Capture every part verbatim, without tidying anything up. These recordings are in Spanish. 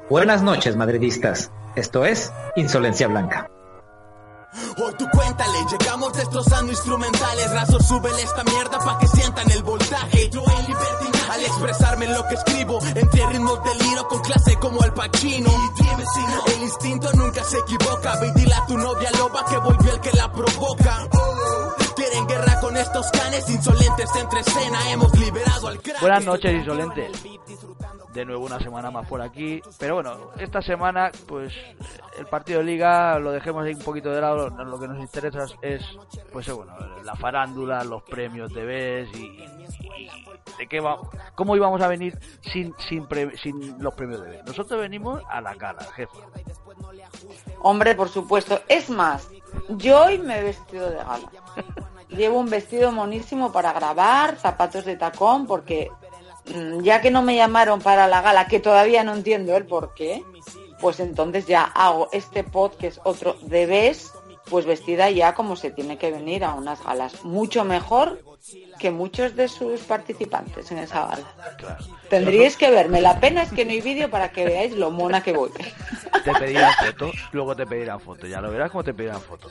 Buenas noches, madridistas. Esto es Insolencia Blanca. Hoy tú cuéntale, llegamos destrozando instrumentales. Raso, súbele esta mierda pa' que sientan el voltaje. Yo en libertad al expresarme en lo que escribo, entre ritmos de liro con clase como Al Pacino. Y dime si no, el instinto nunca se equivoca. Ve y dile a tu novia loba que volvió el que la provoca. Oh, quieren guerra con estos canes insolentes entre escena. Hemos liberado al crack. Buenas noches, insolentes. De nuevo una semana más por aquí, pero bueno, esta semana pues el partido de Liga lo dejemos ahí un poquito de lado. Lo que nos interesa es pues bueno, la farándula, los premios de B E S y, y de qué va, cómo íbamos a venir sin sin, pre, sin los premios de B E S. Nosotros venimos a la gala, jefe. Hombre, por supuesto. Es más, yo hoy me he vestido de gala. Llevo un vestido monísimo para grabar, zapatos de tacón, porque ya que no me llamaron para la gala, que todavía no entiendo el por qué, pues entonces ya hago este pod, que es otro de B E S, pues vestida ya como se tiene que venir a unas galas. Mucho mejor que muchos de sus participantes en esa gala. Claro. Tendríais que verme. La pena es que no hay vídeo para que veáis lo mona que voy. Te pedirán foto, luego te pedirán foto. Ya lo verás como te pedirán foto.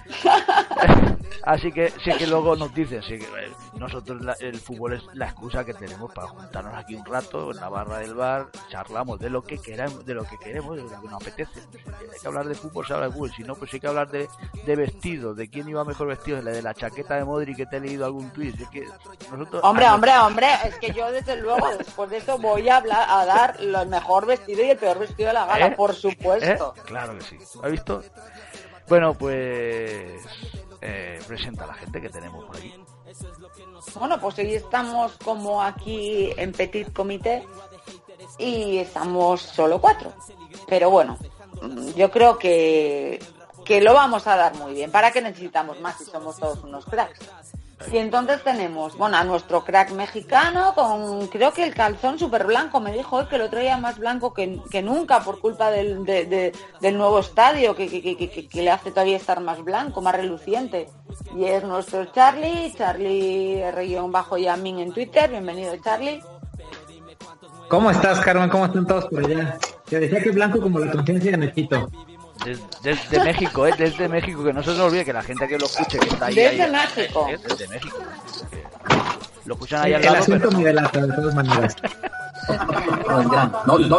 Así que sí que luego nos dicen, sí que eh, nosotros la, el fútbol es la excusa que tenemos para juntarnos aquí un rato en la barra del bar, charlamos de lo que queramos, de lo que queremos, de lo que nos apetece. Si hay que hablar de fútbol, se habla de fútbol. Si no, pues hay que hablar de, de vestido, de quién iba mejor vestido, de la chaqueta de Modric que te he leído algún tuit. Es que nosotros, hombre, hombre, hombre, es que yo desde luego después de eso voy a hablar, a dar el mejor vestido y el peor vestido de la gala, ¿Eh? Por supuesto. ¿Eh? Claro que sí. ¿Has visto? Bueno, pues eh, presenta a la gente que tenemos por aquí. Bueno, pues hoy estamos como aquí en Petit Comité y estamos solo cuatro. Pero bueno, yo creo que, que lo vamos a dar muy bien. ¿Para qué necesitamos más si somos todos unos cracks? Y entonces tenemos, bueno, a nuestro crack mexicano con, creo que el calzón súper blanco, me dijo hoy que lo traía más blanco que, que nunca por culpa del, de, de, del nuevo estadio, que, que, que, que, que le hace todavía estar más blanco, más reluciente. Y es nuestro Charlie, Charlie R-Yamin en Twitter. Bienvenido, Charlie. ¿Cómo estás, Carmen? ¿Cómo están todos por allá? Te decía que es blanco como la conciencia de Mechito. Desde, desde México, ¿eh? Desde México, que no se nos olvide que la gente que lo escuche, que está ahí. Desde ahí, México. ¿eh? Desde México. Lo escuchan ahí al el lado. El acento pero... me delata, de todas maneras. no, no.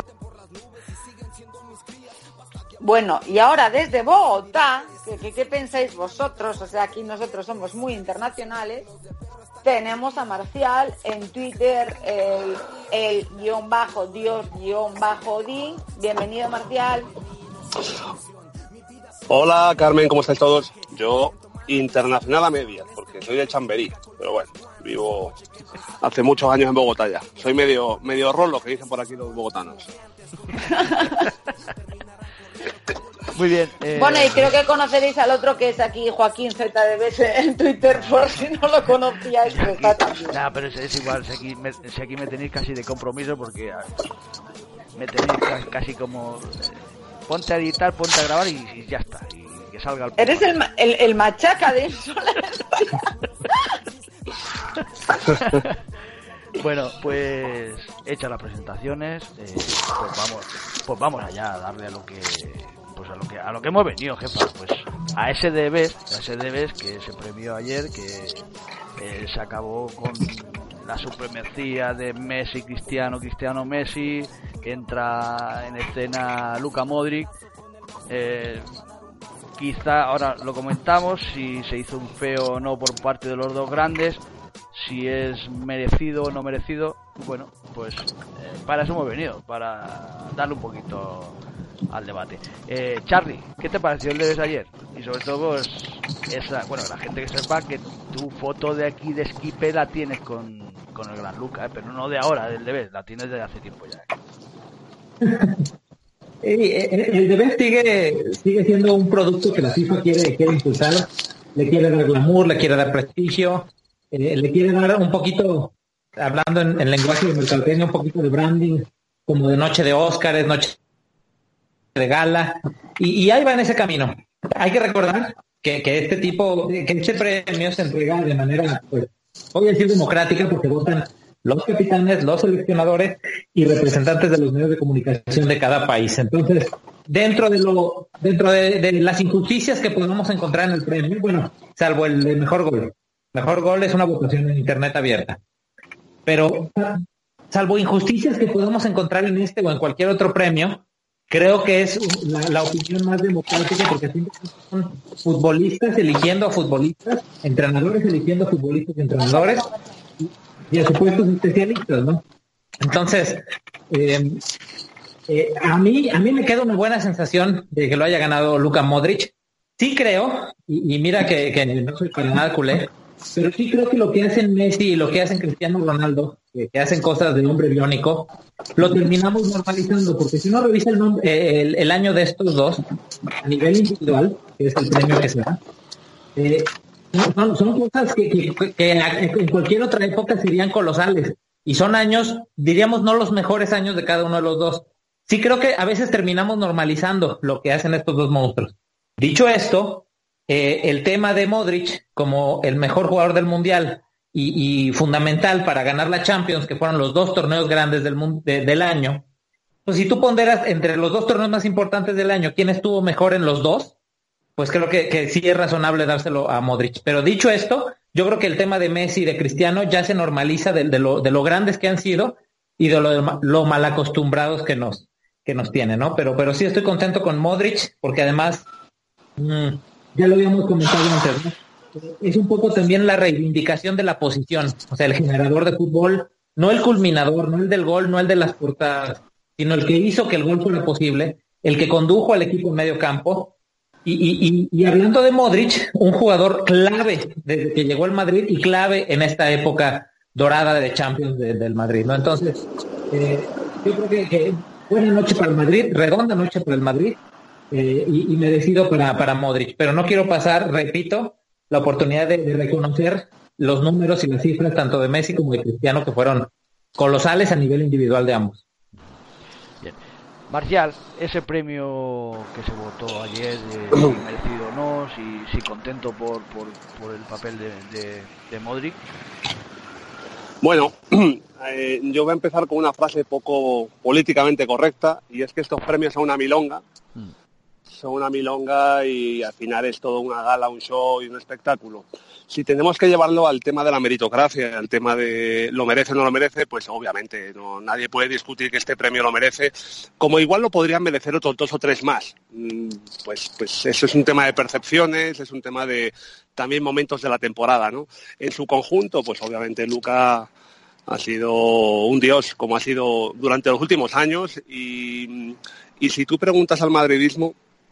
Bueno, y ahora desde Bogotá, ¿qué, qué, qué pensáis vosotros? O sea, aquí nosotros somos muy internacionales. Tenemos a Marcial en Twitter, el, el guión bajo Dios guión bajo Din. Bienvenido, Marcial. Hola, Carmen, ¿cómo estáis todos? Yo, internacional a medias, porque soy de Chamberí, pero bueno, vivo hace muchos años en Bogotá ya. Soy medio medio rolo, que dicen por aquí los bogotanos. Muy bien. Eh... Bueno, y creo que conoceréis al otro que es aquí, Joaquín Z D B S en Twitter, por si no lo conocíais. Que está también. Nah, pero es, es igual, si aquí, me, si aquí me tenéis casi de compromiso, porque me tenéis casi como... Ponte a editar, ponte a grabar y, y ya está. Y que salga el... Eres el, el, el machaca de Insolencia. Bueno, pues hechas las presentaciones, eh, pues vamos, pues vamos allá a darle a lo que, pues a lo que, a lo que hemos venido, jefa, pues a ese de B E S, a ese de B E S que se premió ayer, que eh, se acabó con la supremacía de Messi, Cristiano, Cristiano, Messi, entra en escena Luka Modric, eh, quizá ahora lo comentamos si se hizo un feo o no por parte de los dos grandes, si es merecido o no merecido. Bueno, pues eh, para eso hemos venido, para darle un poquito al debate. eh, Charlie, ¿qué te pareció el de ayer? Y sobre todo pues, esa, bueno, la gente que sepa que tu foto de aquí de Esquipe la tienes con, con el gran Luca, ¿eh? Pero no de ahora, del Debes, la tienes desde hace tiempo ya, ¿eh? El Debes sigue sigue siendo un producto que la FIFA quiere, quiere impulsar, le quiere dar glamour, le quiere dar prestigio, eh, le quiere dar un poquito, hablando en, en lenguaje de mercadotecnia, un poquito de branding, como de noche de Óscares, noche de gala, y, y ahí va en ese camino. Hay que recordar que, que este tipo, que este premio se entrega de manera, pues, voy a decir democrática, porque votan los capitanes, los seleccionadores y representantes de los medios de comunicación de cada país. Entonces, dentro de lo, dentro de, de las injusticias que podemos encontrar en el premio, bueno, salvo el de mejor gol. Mejor gol es una votación en internet abierta. Pero, salvo injusticias que podemos encontrar en este o en cualquier otro premio, creo que es la, la opinión más democrática, porque son futbolistas eligiendo a futbolistas, entrenadores eligiendo a futbolistas y entrenadores, y, y a supuestos especialistas, ¿no? Entonces, eh, eh, a mí a mí me queda una buena sensación de que lo haya ganado Luka Modric. Sí creo, y, y mira que, que no soy para nada culé, pero sí creo que lo que hacen Messi y lo que hacen Cristiano Ronaldo, que, que hacen cosas de hombre biónico, lo terminamos normalizando, porque si uno revisa el, nombre, eh, el, el año de estos dos, a nivel individual, que es el premio que se da, eh, son, son cosas que, que, que en cualquier otra época serían colosales, y son años, diríamos, no los mejores años de cada uno de los dos. Sí creo que a veces terminamos normalizando lo que hacen estos dos monstruos. Dicho esto, Eh, el tema de Modric como el mejor jugador del mundial y, y fundamental para ganar la Champions, que fueron los dos torneos grandes del, de, del año, pues si tú ponderas entre los dos torneos más importantes del año, ¿quién estuvo mejor en los dos? Pues creo que, que sí es razonable dárselo a Modric. Pero dicho esto, yo creo que el tema de Messi y de Cristiano ya se normaliza de, de, lo, de lo grandes que han sido y de lo, de lo mal acostumbrados que nos, que nos tienen, ¿no? Pero, pero sí estoy contento con Modric, porque además... Mmm, ya lo habíamos comentado antes, ¿no? Es un poco también la reivindicación de la posición, o sea, el generador de fútbol, no el culminador, no el del gol, no el de las portadas, sino el que hizo que el gol fuera posible, el que condujo al equipo en medio campo. Y, y, y, y hablando de Modric, un jugador clave desde que llegó al Madrid y clave en esta época dorada de Champions de, del Madrid, ¿no? Entonces, eh, yo creo que, que buena noche para el Madrid, redonda noche para el Madrid. Eh, y, y merecido para, para Modric, pero no quiero pasar, repito, la oportunidad de, de reconocer los números y las cifras tanto de Messi como de Cristiano, que fueron colosales a nivel individual de ambos. Bien. Marcial, ese premio que se votó ayer, eh, si merecido o no, si, si contento por, por, por el papel de, de, de Modric. Bueno, eh, yo voy a empezar con una frase poco políticamente correcta, y es que estos premios son una milonga. Mm. Son una milonga y al final es todo una gala, un show y un espectáculo. Si tenemos que llevarlo al tema de la meritocracia, al tema de lo merece o no lo merece, pues obviamente no, nadie puede discutir que este premio lo merece, como igual lo podrían merecer otros dos o tres más. Pues, pues eso es un tema de percepciones, es un tema de también momentos de la temporada, ¿no? En su conjunto, pues obviamente Luka ha sido un dios, como ha sido durante los últimos años, y, y si tú preguntas al madridismo,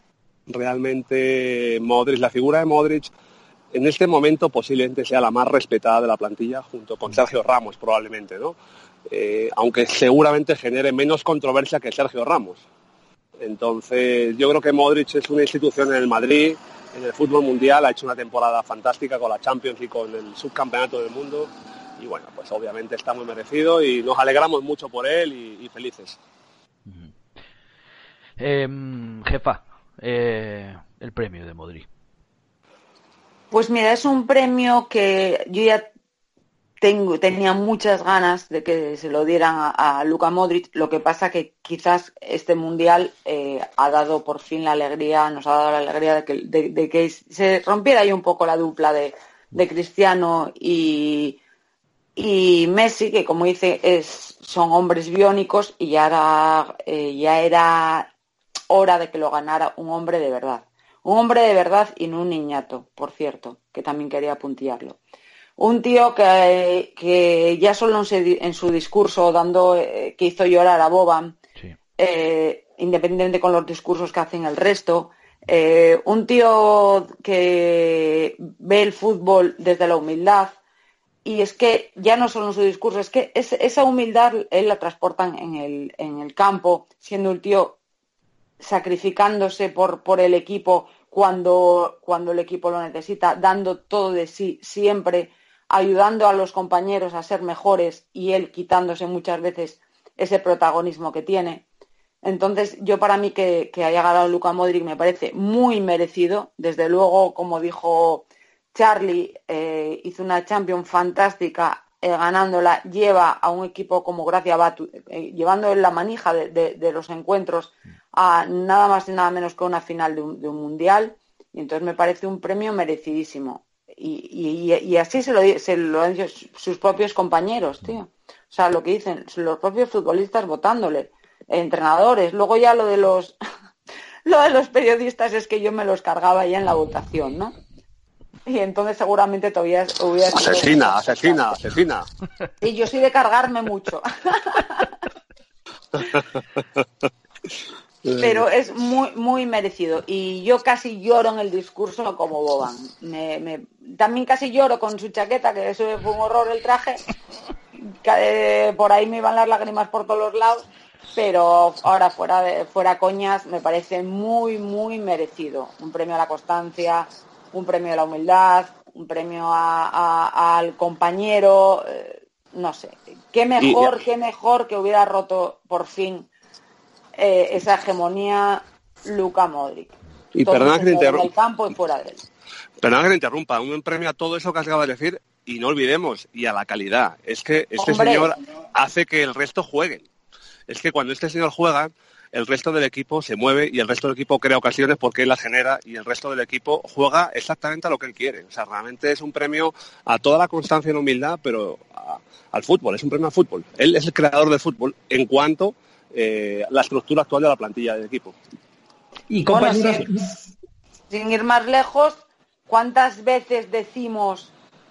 realmente Modric, la figura de Modric en este momento posiblemente sea la más respetada de la plantilla, junto con Sergio Ramos probablemente, ¿no? Eh, aunque seguramente genere menos controversia que Sergio Ramos. Entonces yo creo que Modric es una institución en el Madrid, en el fútbol mundial, ha hecho una temporada fantástica con la Champions y con el subcampeonato del mundo, y bueno, pues obviamente está muy merecido y nos alegramos mucho por él y, y felices. Eh, jefa, Eh, el premio de Modric. Pues mira, es un premio que yo ya tengo, tenía muchas ganas de que se lo dieran a, a Luka Modric. Lo que pasa que quizás este mundial eh, ha dado por fin la alegría, nos ha dado la alegría de que, de, de que se rompiera ahí un poco la dupla de, de Cristiano y, y Messi, que como dice es, son hombres biónicos, y ya era, eh, ya era hora de que lo ganara un hombre de verdad. Un hombre de verdad y no un niñato, por cierto, que también quería puntillarlo. Un tío que, que ya solo en, se, en su discurso dando eh, que hizo llorar a Boban, sí. eh, independientemente con los discursos que hacen el resto, eh, un tío que ve el fútbol desde la humildad, y es que ya no solo en su discurso, es que es, esa humildad él la transportan en el, en el campo, siendo un tío sacrificándose por, por el equipo cuando, cuando el equipo lo necesita, dando todo de sí siempre, ayudando a los compañeros a ser mejores y él quitándose muchas veces ese protagonismo que tiene. Entonces, yo para mí que, que haya ganado Luka Modric me parece muy merecido. Desde luego, como dijo Charlie, eh, hizo una Champions fantástica eh, ganándola, lleva a un equipo como Gracia Batu, eh, llevando en la manija de, de, de los encuentros a nada más y nada menos que una final de un, de un mundial, y entonces me parece un premio merecidísimo. Y, y, y así se lo, se lo han dicho sus propios compañeros, tío. O sea, lo que dicen los propios futbolistas votándole, entrenadores. Luego ya lo de los lo de los periodistas es que yo me los cargaba ya en la votación, ¿no? Y entonces seguramente todavía hubiera sido... Asesina, asesina, asesina. Y yo soy de cargarme mucho. Pero es muy muy merecido. Y yo casi lloro en el discurso como Boban. Me, me, también casi lloro con su chaqueta, que eso fue un horror el traje. Que, por ahí me iban las lágrimas por todos los lados. Pero ahora fuera de, fuera coñas, me parece muy, muy merecido. Un premio a la constancia, un premio a la humildad, un premio a, a, al compañero, eh, no sé. Qué mejor, qué mejor que hubiera roto por fin eh, esa hegemonía Luka Modric. Y perdona que te interrumpa. En el campo y fuera de él. Perdona que te interrumpa. Un premio a todo eso que has acabado de decir, y no olvidemos, y a la calidad. Es que este Hombre. señor hace que el resto juegue. Es que cuando este señor juega, el resto del equipo se mueve y el resto del equipo crea ocasiones porque él las genera y el resto del equipo juega exactamente a lo que él quiere. O sea, realmente es un premio a toda la constancia y la humildad, pero a, al fútbol, es un premio al fútbol. Él es el creador del fútbol en cuanto eh, la estructura actual de la plantilla del equipo. Y compañeros... Bueno, sin, sin ir más lejos, ¿cuántas veces decimos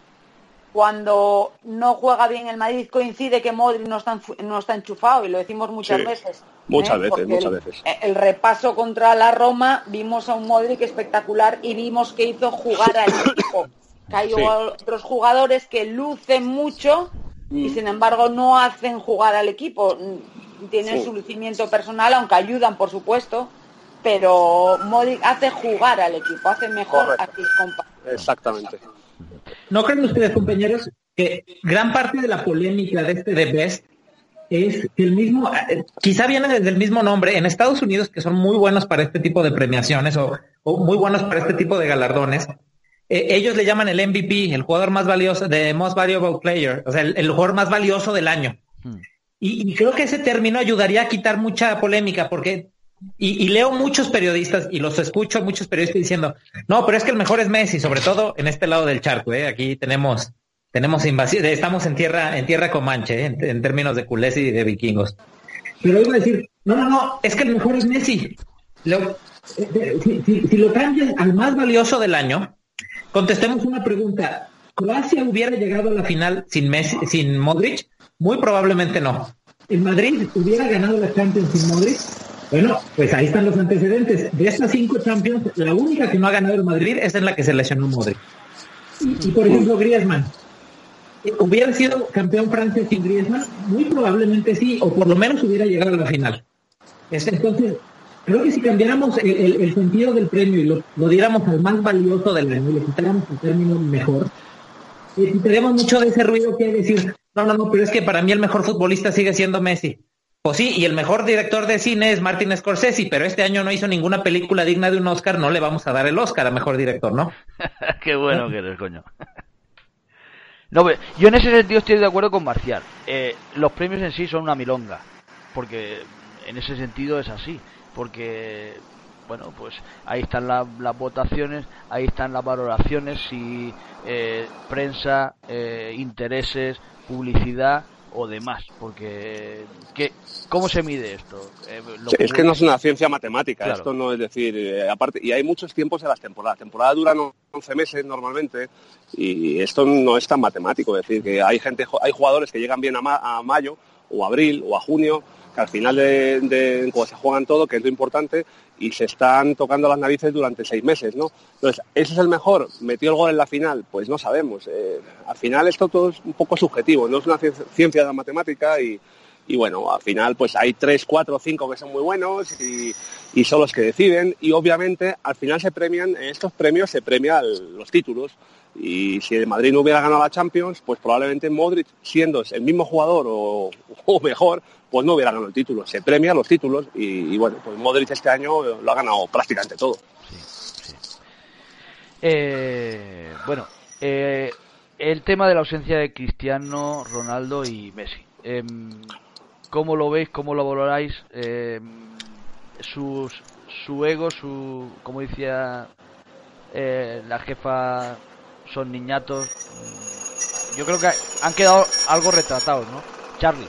cuando no juega bien el Madrid coincide que Modric no está, no está enchufado? Y lo decimos muchas sí, veces. Muchas ¿eh? veces, Porque muchas el, veces. El repaso contra la Roma, vimos a un Modric espectacular y vimos que hizo jugar al equipo. Que hay sí. otros jugadores que lucen mucho y sin embargo no hacen jugar al equipo. Tienen sí. su lucimiento personal, aunque ayudan, por supuesto, pero Modric hace jugar al equipo, hace mejor Correcto. a sus compañeros. Exactamente. ¿No creen ustedes, compañeros, que gran parte de la polémica de este The Best es que el mismo, quizá viene desde el mismo nombre, en Estados Unidos, que son muy buenos para este tipo de premiaciones o, o muy buenos para este tipo de galardones, eh, ellos le llaman el M V P, el jugador más valioso, de Most Valuable Player, o sea, el, el jugador más valioso del año. Hmm. Y, y creo que ese término ayudaría a quitar mucha polémica, porque Y, y leo muchos periodistas y los escucho muchos periodistas diciendo, no, pero es que el mejor es Messi, sobre todo en este lado del charco, ¿eh? Aquí tenemos tenemos invasión, estamos en tierra en tierra comanche, ¿eh? en, en términos de culés y de vikingos. Pero iba a decir, no, no, no, es que el mejor es Messi. Lo, eh, si, si, si lo cambias al más valioso del año, contestemos una pregunta. ¿Croacia hubiera llegado a la final sin Messi, sin Modric? Muy probablemente no. ¿El Madrid hubiera ganado la Champions sin Modric? Bueno, pues ahí están los antecedentes. De estas cinco Champions, la única que no ha ganado el Madrid es en la que se lesionó Modric. Y, y por ejemplo, Griezmann. ¿Hubiera sido campeón Francia sin Griezmann? Muy probablemente sí, o por lo menos hubiera llegado a la final. Entonces, creo que si cambiáramos el, el, el sentido del premio y lo, lo diéramos al más valioso del año y le quitáramos el término mejor, eh, quitaríamos mucho de ese ruido que hay de decir, no, no, no, pero es que para mí el mejor futbolista sigue siendo Messi. Pues sí, y el mejor director de cine es Martin Scorsese, pero este año no hizo ninguna película digna de un Oscar, no le vamos a dar el Oscar a mejor director, ¿no? Qué bueno ¿no? que eres, coño. No, yo en ese sentido estoy de acuerdo con Marcial. Eh, los premios en sí son una milonga, porque en ese sentido es así, porque, bueno, pues ahí están la, las votaciones, ahí están las valoraciones, si eh, prensa, eh, intereses, publicidad o demás, porque ¿qué, ¿cómo se mide esto? Eh, lo sí, que es que no es una ciencia matemática, claro. Esto no es decir, eh, aparte, y hay muchos tiempos en las temporadas, la temporada dura once meses normalmente, y esto no es tan matemático, es decir, que hay gente, hay jugadores que llegan bien a, ma- a mayo, o abril, o a junio, que al final de, de cuando se juegan todo, que es lo importante, y se están tocando las narices durante seis meses, ¿no? Entonces, ¿ese es el mejor? ¿Metió el gol en la final? Pues no sabemos. Eh, al final esto todo es un poco subjetivo, no es una ciencia de la matemática y, y bueno, al final pues hay tres, cuatro, cinco que son muy buenos y, y son los que deciden y obviamente al final se premian, en estos premios se premian los títulos y si el Madrid no hubiera ganado la Champions, pues probablemente Modric, siendo el mismo jugador o, o mejor, pues no hubiera ganado el título. Se premia los títulos y, y bueno, pues Modric este año lo ha ganado prácticamente todo. Sí, sí. Eh, bueno, eh, el tema de la ausencia de Cristiano, Ronaldo y Messi. Eh, ¿Cómo lo veis? ¿Cómo lo valoráis? Eh, sus, su ego, su, como decía eh, la jefa, son niñatos. Yo creo que han quedado algo retratados, ¿no? Charlie.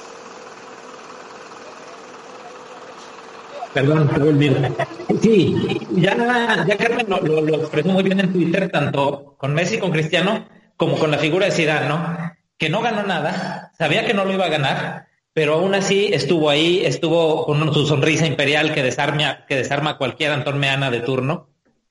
Perdón, perdón, sí, ya, ya Carmen lo, lo, lo expresó muy bien en Twitter, tanto con Messi, con Cristiano, como con la figura de Zidane, ¿no? Que no ganó nada, sabía que no lo iba a ganar, pero aún así estuvo ahí, estuvo con su sonrisa imperial que desarma, que desarma a cualquier Antón Meana de turno.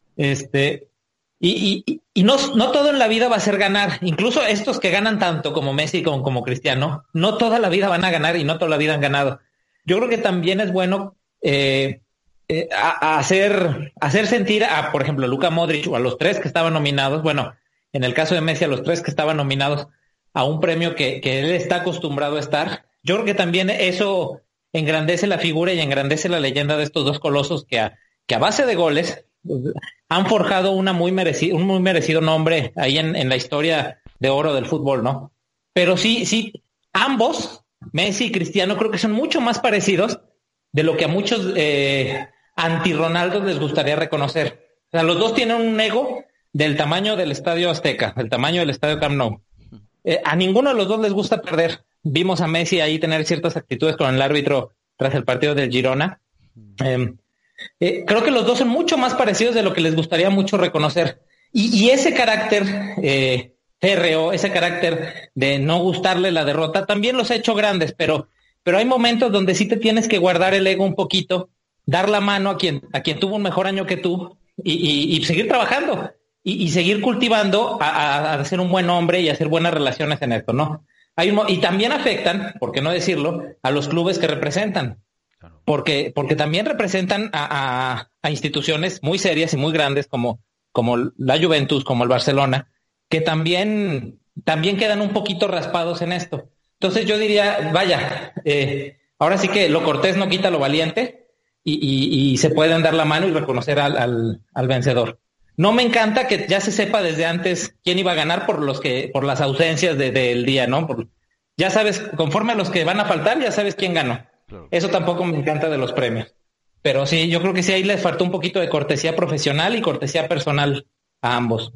Este, y, y, y no, no todo en la vida va a ser ganar, incluso estos que ganan tanto como Messi como, como Cristiano, no toda la vida van a ganar y no toda la vida han ganado. Yo creo que también es bueno Eh, eh, a, a hacer hacer sentir a, por ejemplo, a Luka Modric o a los tres que estaban nominados, bueno, en el caso de Messi, a los tres que estaban nominados a un premio que, que él está acostumbrado a estar. Yo creo que también eso engrandece la figura y engrandece la leyenda de estos dos colosos que a, que a base de goles pues, han forjado una muy merecido, un muy merecido nombre ahí en, en la historia de oro del fútbol, ¿no? Pero sí, sí, ambos, Messi y Cristiano, creo que son mucho más parecidos de lo que a muchos eh, anti-Ronaldo les gustaría reconocer. O sea, los dos tienen un ego del tamaño del Estadio Azteca, del tamaño del Estadio Camp Nou. Eh, a ninguno de los dos les gusta perder. Vimos a Messi ahí tener ciertas actitudes con el árbitro tras el partido del Girona. Eh, eh, creo que los dos son mucho más parecidos de lo que les gustaría mucho reconocer. Y, y ese carácter eh, férreo, ese carácter de no gustarle la derrota, también los ha hecho grandes, pero... Pero hay momentos donde sí te tienes que guardar el ego un poquito, dar la mano a quien a quien tuvo un mejor año que tú y, y, y seguir trabajando y, y seguir cultivando a, a, a ser un buen hombre y hacer buenas relaciones en esto, ¿no? Hay un, y también afectan, por qué no decirlo, a los clubes que representan, porque porque también representan a, a, a instituciones muy serias y muy grandes como como la Juventus, como el Barcelona, que también también quedan un poquito raspados en esto. Entonces yo diría, vaya, eh, ahora sí que lo cortés no quita lo valiente y, y, y se pueden dar la mano y reconocer al, al, al vencedor. No me encanta que ya se sepa desde antes quién iba a ganar por los que por las ausencias de, del día, ¿no? Por, ya sabes, conforme a los que van a faltar, ya sabes quién ganó. Claro. Eso tampoco me encanta de los premios. Pero sí, yo creo que sí ahí les faltó un poquito de cortesía profesional y cortesía personal a ambos.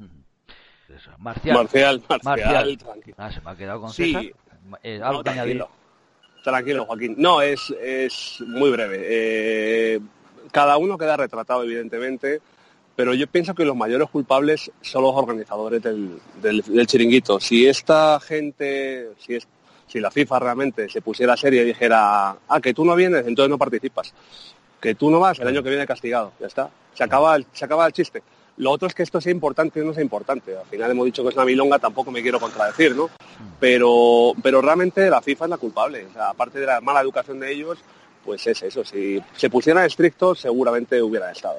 Marcial. Marcial, Marcial. Marcial. Ah, se me ha quedado con sí. César. Eh, algo no, que añadir. Tranquilo, Joaquín. No, es, es muy breve. Eh, cada uno queda retratado, evidentemente, pero yo pienso que los mayores culpables son los organizadores del, del, del chiringuito. Si esta gente, si, es, si la FIFA realmente se pusiera seria y dijera, ah, que tú no vienes, entonces no participas. Que tú no vas, el año que viene castigado. Ya está. Se acaba el, se acaba el chiste. Lo otro es que esto sea importante o no sea importante. Al final hemos dicho que es una milonga, tampoco me quiero contradecir, ¿no? Pero, pero realmente la FIFA es la culpable. O sea, aparte de la mala educación de ellos, pues es eso. Si se pusieran estrictos, seguramente hubiera estado.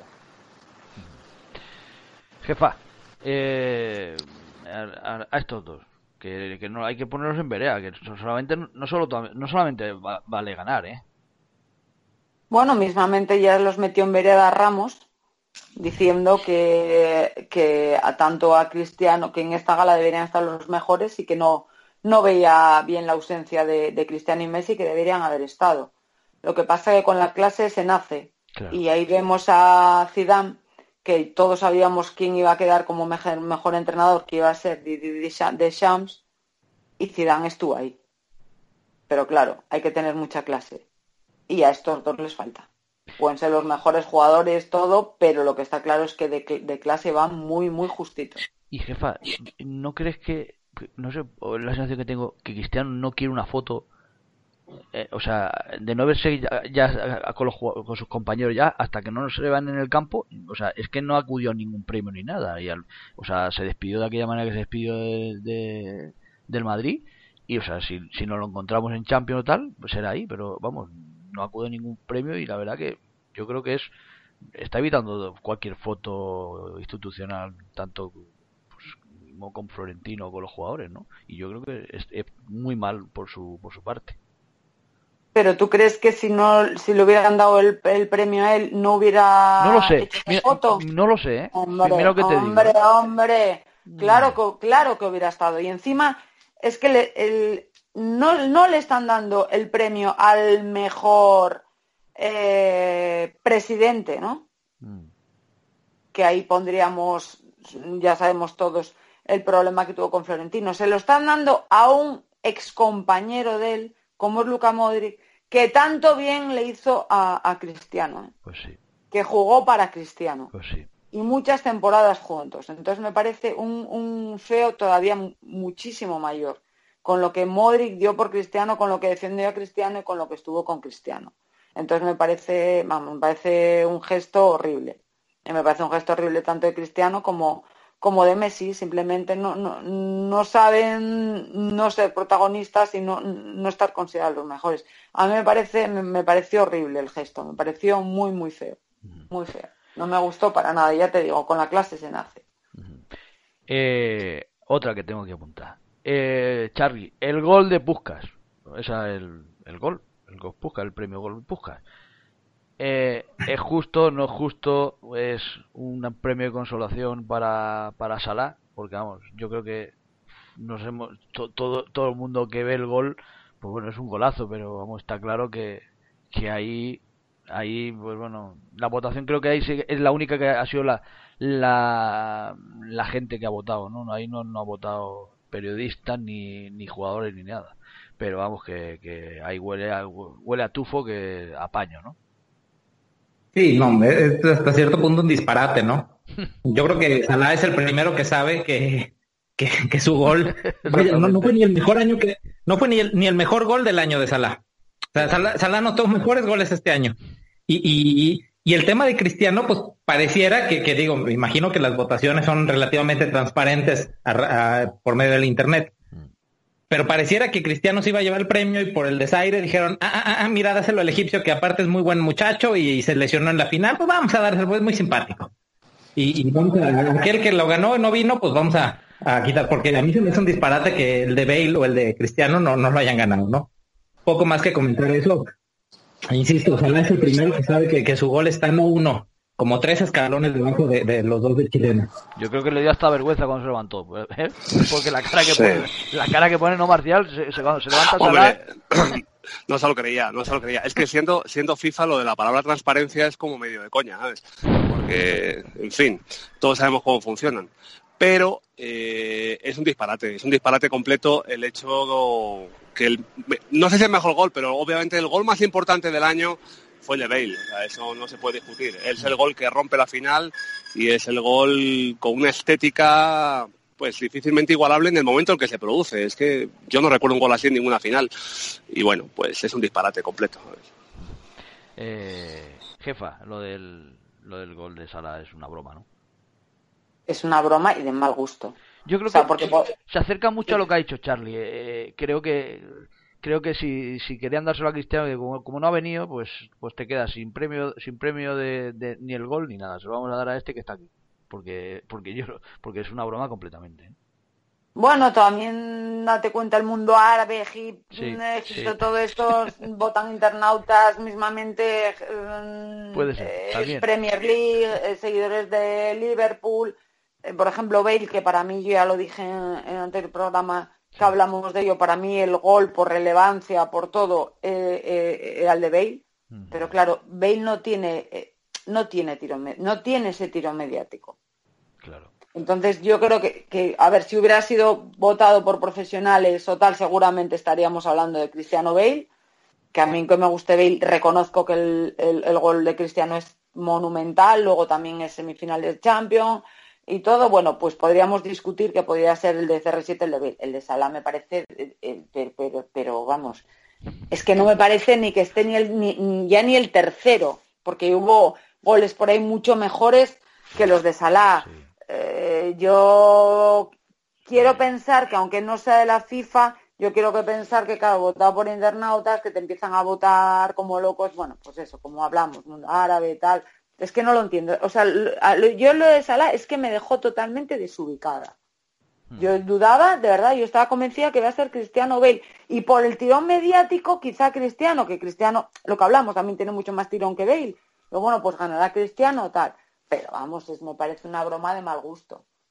Jefa, eh, a, a estos dos, que, que no hay que ponerlos en vereda, que solamente no solo no solamente va, vale ganar, ¿eh? Bueno, mismamente ya los metió en vereda Ramos, diciendo que, que a tanto a Cristiano, que en esta gala deberían estar los mejores y que no, no veía bien la ausencia de, de Cristiano y Messi, que deberían haber estado. Lo que pasa es que con la clase se nace. Claro. Y ahí vemos a Zidane, que todos sabíamos quién iba a quedar como mejor, mejor entrenador, que iba a ser Deschamps, y Zidane estuvo ahí. Pero claro, hay que tener mucha clase. Y a estos dos les falta. Pueden ser los mejores jugadores, todo, pero lo que está claro es que de, de clase van muy, muy justitos. Y jefa, ¿no crees que, no sé, la sensación que tengo, que Cristiano no quiere una foto, eh, o sea, de no verse ya, ya con, los, con sus compañeros ya, hasta que no se le van en el campo, o sea, es que no acudió a ningún premio ni nada, y al, o sea, se despidió de aquella manera que se despidió de, de, del Madrid, y o sea, si, si nos lo encontramos en Champions o tal, pues será ahí, pero vamos, no acude a ningún premio y la verdad que yo creo que es está evitando cualquier foto institucional, tanto pues, como con Florentino o con los jugadores, ¿no? Y yo creo que es, es muy mal por su por su parte. Pero ¿tú crees que si no si le hubieran dado el, el premio a él no hubiera no lo sé hecho Mira, foto? No lo sé, ¿eh? Hombre, Mira lo que te hombre, digo. hombre. Claro que, claro que hubiera estado. Y encima es que le, el, no, no le están dando el premio al mejor eh, presidente, ¿no? Mm. Que ahí pondríamos, ya sabemos todos, el problema que tuvo con Florentino. Se lo están dando a un excompañero de él, como es Luka Modric, que tanto bien le hizo a, a Cristiano. ¿eh? Pues sí. Que jugó para Cristiano. Pues sí. Y muchas temporadas juntos. Entonces me parece un, un feo todavía muchísimo mayor. Con lo que Modric dio por Cristiano, con lo que defendió a Cristiano y con lo que estuvo con Cristiano. Entonces me parece, vamos, me parece un gesto horrible. Y me parece un gesto horrible tanto de Cristiano como... como de Messi, simplemente no, no, no saben no ser protagonistas y no, no estar considerados los mejores. A mí me parece, me, me pareció horrible el gesto, me pareció muy, muy feo, muy feo. No me gustó para nada, ya te digo, con la clase se nace. Eh, otra que tengo que apuntar. Eh, Charlie, el gol de Puskás, esa el, el gol, el gol Puskás, el premio gol Puskás. Eh, ¿Es justo, no es justo? ¿Es un premio de consolación para, para Salah? Porque vamos, yo creo que nos hemos to, todo todo el mundo que ve el gol, pues bueno, es un golazo, pero vamos, está claro que, que ahí ahí pues bueno, la votación creo que ahí sí, es la única que ha sido la la, la gente que ha votado, ¿no? Ahí no, no ha votado periodistas ni, ni jugadores ni nada, pero vamos que, que ahí huele a, huele a tufo, que a paño, ¿no? Sí, no, es hasta cierto punto un disparate, ¿no? Yo creo que Salah es el primero que sabe que, que, que su gol, vaya, no, no fue ni el mejor año que, no fue ni el, ni el mejor gol del año de Salah. O sea, Salah, Salah anotó mejores goles este año. Y, y, y el tema de Cristiano, pues pareciera que, que digo, me imagino que las votaciones son relativamente transparentes a, a, por medio del internet. Pero pareciera que Cristiano se iba a llevar el premio y por el desaire dijeron, ah, ah, ah, mira, dáselo al egipcio que aparte es muy buen muchacho y, y se lesionó en la final, pues vamos a dárselo, es muy simpático. Y, y vamos a, aquel que lo ganó y no vino, pues vamos a, a quitar, porque a mí se me hace un disparate que el de Bale o el de Cristiano no, no lo hayan ganado, ¿no? Poco más que comentar eso. Insisto, Salah es el primero que sabe que, que su gol está no uno, como tres escalones debajo de, de los dos de chileno. Yo creo que le dio hasta vergüenza cuando se levantó, ¿eh? Porque la cara que sí. pone, la cara que pone no Marcial, se, se, cuando se levanta Salah... No se lo creía, no se lo creía. Es que siendo, siendo FIFA lo de la palabra transparencia es como medio de coña, ¿sabes? Porque, en fin, todos sabemos cómo funcionan. Pero eh, es un disparate, es un disparate completo el hecho que el, no sé si es el mejor gol, pero obviamente el gol más importante del año fue el de Bale, o sea, eso no se puede discutir. Es el gol que rompe la final y es el gol con una estética pues difícilmente igualable en el momento en que se produce. Es que yo no recuerdo un gol así en ninguna final y bueno, pues es un disparate completo. Eh, jefa, lo del lo del gol de Salah es una broma, ¿no? Es una broma y de mal gusto. Yo creo o sea, que porque... se acerca mucho a lo que ha dicho Charlie. Eh, creo que creo que si, si querían dárselo a Cristiano, como, como no ha venido, pues pues te quedas sin premio sin premio de, de ni el gol ni nada. Se lo vamos a dar a este que está aquí, porque porque yo porque es una broma completamente. ¿eh? Bueno, también date cuenta, el mundo árabe, Egipto, sí, Egipto sí. todo esto, votan internautas mismamente, Puede ser, eh, Premier League, eh, seguidores de Liverpool, eh, por ejemplo Bale, que para mí, yo ya lo dije en, en el anterior programa que sí. hablamos de ello, para mí el gol por relevancia, por todo, eh, eh, era el de Bale, uh-huh. Pero claro, Bale no tiene, eh, no tiene tiro, no tiene ese tiro mediático. Claro. Entonces yo creo que, que, a ver, si hubiera sido votado por profesionales o tal, seguramente estaríamos hablando de Cristiano Bale, que a mí que me guste Bale, reconozco que el, el, el gol de Cristiano es monumental, luego también es semifinal de Champions y todo, bueno, pues podríamos discutir que podría ser el de C R siete, el de Bale. El de Salah me parece, el, el, pero, pero, pero vamos, es que no me parece ni que esté ni el, ni, ya ni el tercero, porque hubo goles por ahí mucho mejores que los de Salah. Sí. Eh, yo quiero pensar que aunque no sea de la FIFA, yo quiero que pensar que, claro, votado por internautas que te empiezan a votar como locos, bueno, pues eso, como hablamos, mundo árabe y tal, es que no lo entiendo. O sea, yo lo de Salah es que me dejó totalmente desubicada. Yo dudaba, de verdad, yo estaba convencida que iba a ser Cristiano Bale, y por el tirón mediático, quizá Cristiano, que Cristiano, lo que hablamos, también tiene mucho más tirón que Bale, pero bueno, pues ganará Cristiano tal. Pero vamos, es, me parece una broma de mal gusto.